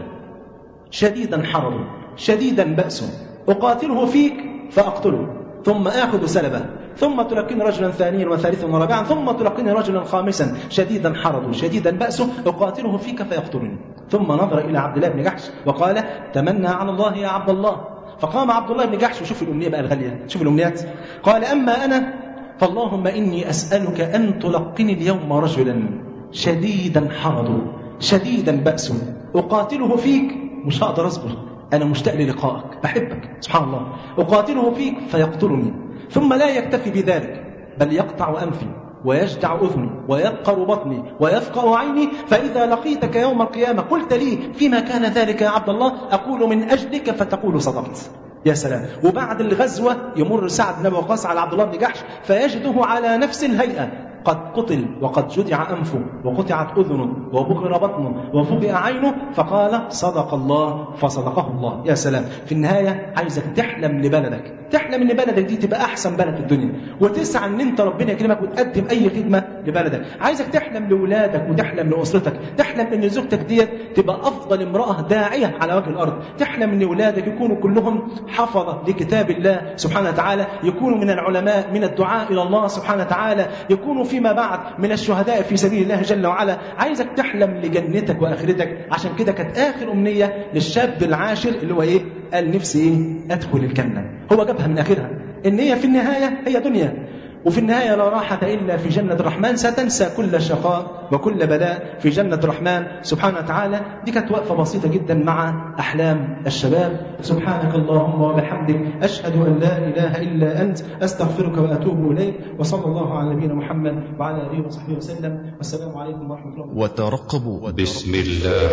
شديدا حرب شديدا بأس أقاتله فيك فأقتله، ثم آخذ سلبه، ثم تلقني رجلا ثانيا وثالثا ورابعا، ثم تلقني رجلا خامسا شديدا حرب شديدا بأس أقاتله فيك فيقتلني. ثم نظر إلى عبد الله بن جحش وقال: تمنى على الله يا عبد الله. فقام عبد الله بن جحش، وشوف الأمنية بقى الغالية، شوف الأمنيات، قال: أما أنا فاللهم إني أسألك أن تلقني اليوم رجلا شديدا حرض شديدا بأس أقاتله فيك، مش هقدر أصبر، أنا مشتاق للقائك، بحبك سبحان الله، أقاتله فيك فيقتلني، ثم لا يكتفي بذلك بل يقطع أنفي ويجدع أذني ويبقر بطني ويفقع عيني، فإذا لقيتك يوم القيامة قلت لي فيما كان ذلك يا عبد الله، أقول من أجلك فتقول صدقت. يا سلام. وبعد الغزوة يمر سعد بن أبي وقاص على عبد الله بن جحش فيجده على نفس الهيئة، قد قتل وقد جدع أنفه وقطعت أذنه وبكر بطنه وفقع عينه، فقال: صدق الله فصدقه الله. يا سلام. في النهاية عايزك تحلم لبلدك، تحلم ان بلدك دي تبقى أحسن بلد في الدنيا، وتسعى ان انت ربنا يكرمك وتقدم أي خدمة لبلدك. عايزك تحلم لأولادك وتحلم لأسرتك، تحلم ان زوجتك دي تبقى أفضل امرأة داعية على وجه الأرض، تحلم ان أولادك يكونوا كلهم حفظة لكتاب الله سبحانه وتعالى، يكونوا من العلماء، من الدعاء إلى الله سبحانه وتعالى، يكونوا فيما بعد من الشهداء في سبيل الله جل وعلا. عايزك تحلم لجنتك وآخرتك. عشان كده كانت آخر أمنية للشاب العاشر اللي هو إيه؟ قال: نفسي أدخل الجنة. هو جابها من آخرها، إن هي في النهاية هي دنيا، وفي النهاية لا راحة إلا في جنة الرحمن، ستنسى كل شقاء وكل بلاء في جنة الرحمن سبحانه وتعالى. دي كانت وقفة بسيطة جدا مع أحلام الشباب. سبحانك اللهم وبحمدك، أشهد أن لا إله إلا أنت، أستغفرك وأتوب إليك، وصلى الله على نبينا محمد وعلى آله وصحبه وسلم، والسلام عليكم ورحمة الله وبركاته. وترقبوا. بسم الله.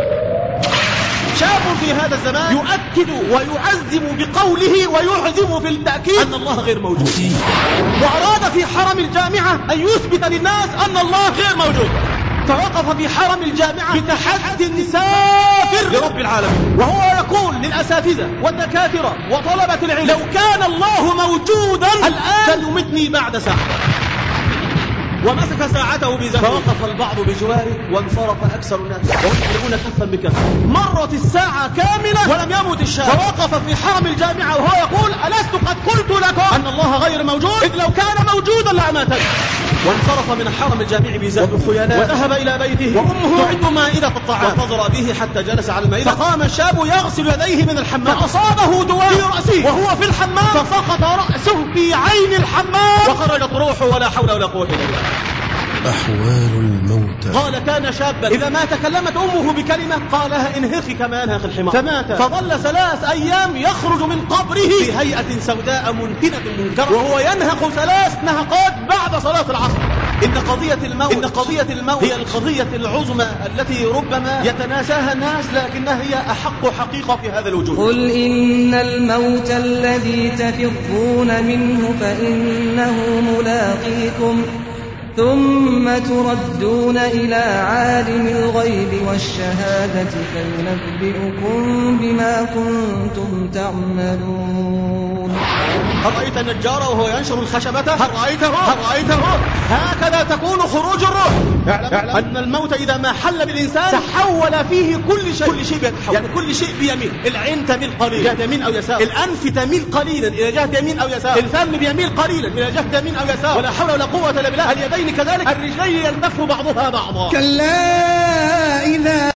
شاب في هذا الزمان يؤكد ويعزم بقوله ويعزم في التأكيد أن الله غير موجود، وأراد في حرم الجامعة أن يثبت للناس أن الله غير موجود، فوقف في حرم الجامعة بتحدي سافر لرب العالمين، وهو يقول للأساتذة والدكاترة وطلبة العلم: لو كان الله موجودا الآن فليمتني بعد ساعة. ومسك ساعته بزمن، فوقف البعض بجواره وانصرف أكثر الناس وهم يقولون كفا بكفا. مرت الساعة كاملة ولم يمت الشاب، فوقف في حرم الجامعة وهو يقول: ألست قد قلت لكم أن الله غير موجود؟ إذ لو كان موجودا لأماتني. وانصرف من حرم الجامع بزاد الخيلاء وذهب إلى بيته، وأمه تعد مائدة الطعام، وانتظر به حتى جلس على المائدة، فقام الشاب يغسل يديه من الحمام، فأصابه دواء في رأسه وهو في الحمام، فسقط رأسه في عين الحمام وخرجت روحه، ولا حول ولا قوة إلا بالله. أحوال الموتى. قال: كان شابا إذا ما تكلمت أمه بكلمة قالها انهخي كما ينهخ الحمار، فمات، فظل 3 أيام يخرج من قبره في هيئة سوداء منتنة منكرة، وهو ينهق 3 نهقات بعد صلاة العصر. إن قضية الموت هي القضية العظمى التي ربما يتناساها الناس، لكنها هي أحق حقيقة في هذا الوجود. قل إن الموت الذي تفرون منه فإنه ملاقيكم، ثم تردون إلى عالم الغيب والشهادة فينبئكم بما كنتم تعملون. هل رأيت النجار وهو ينشر الخشبة؟ هل رأيته؟ هكذا تكون خروج الروح. اعلم أن الموت إذا ما حل بالإنسان تحول فيه كل شيء بيتحول، يعني كل شيء بيميل. العين تميل قليلا جهة يمين أو يسار، الأنف تميل قليلا إلى جهة يمين أو يسار، الفم بيميل قليلا إلى جهة يمين أو يسار، ولا حول ولا قوة إلا بالله. اليدين كذلك، الرجلين يلتف بعضها بعضا. كلا إذا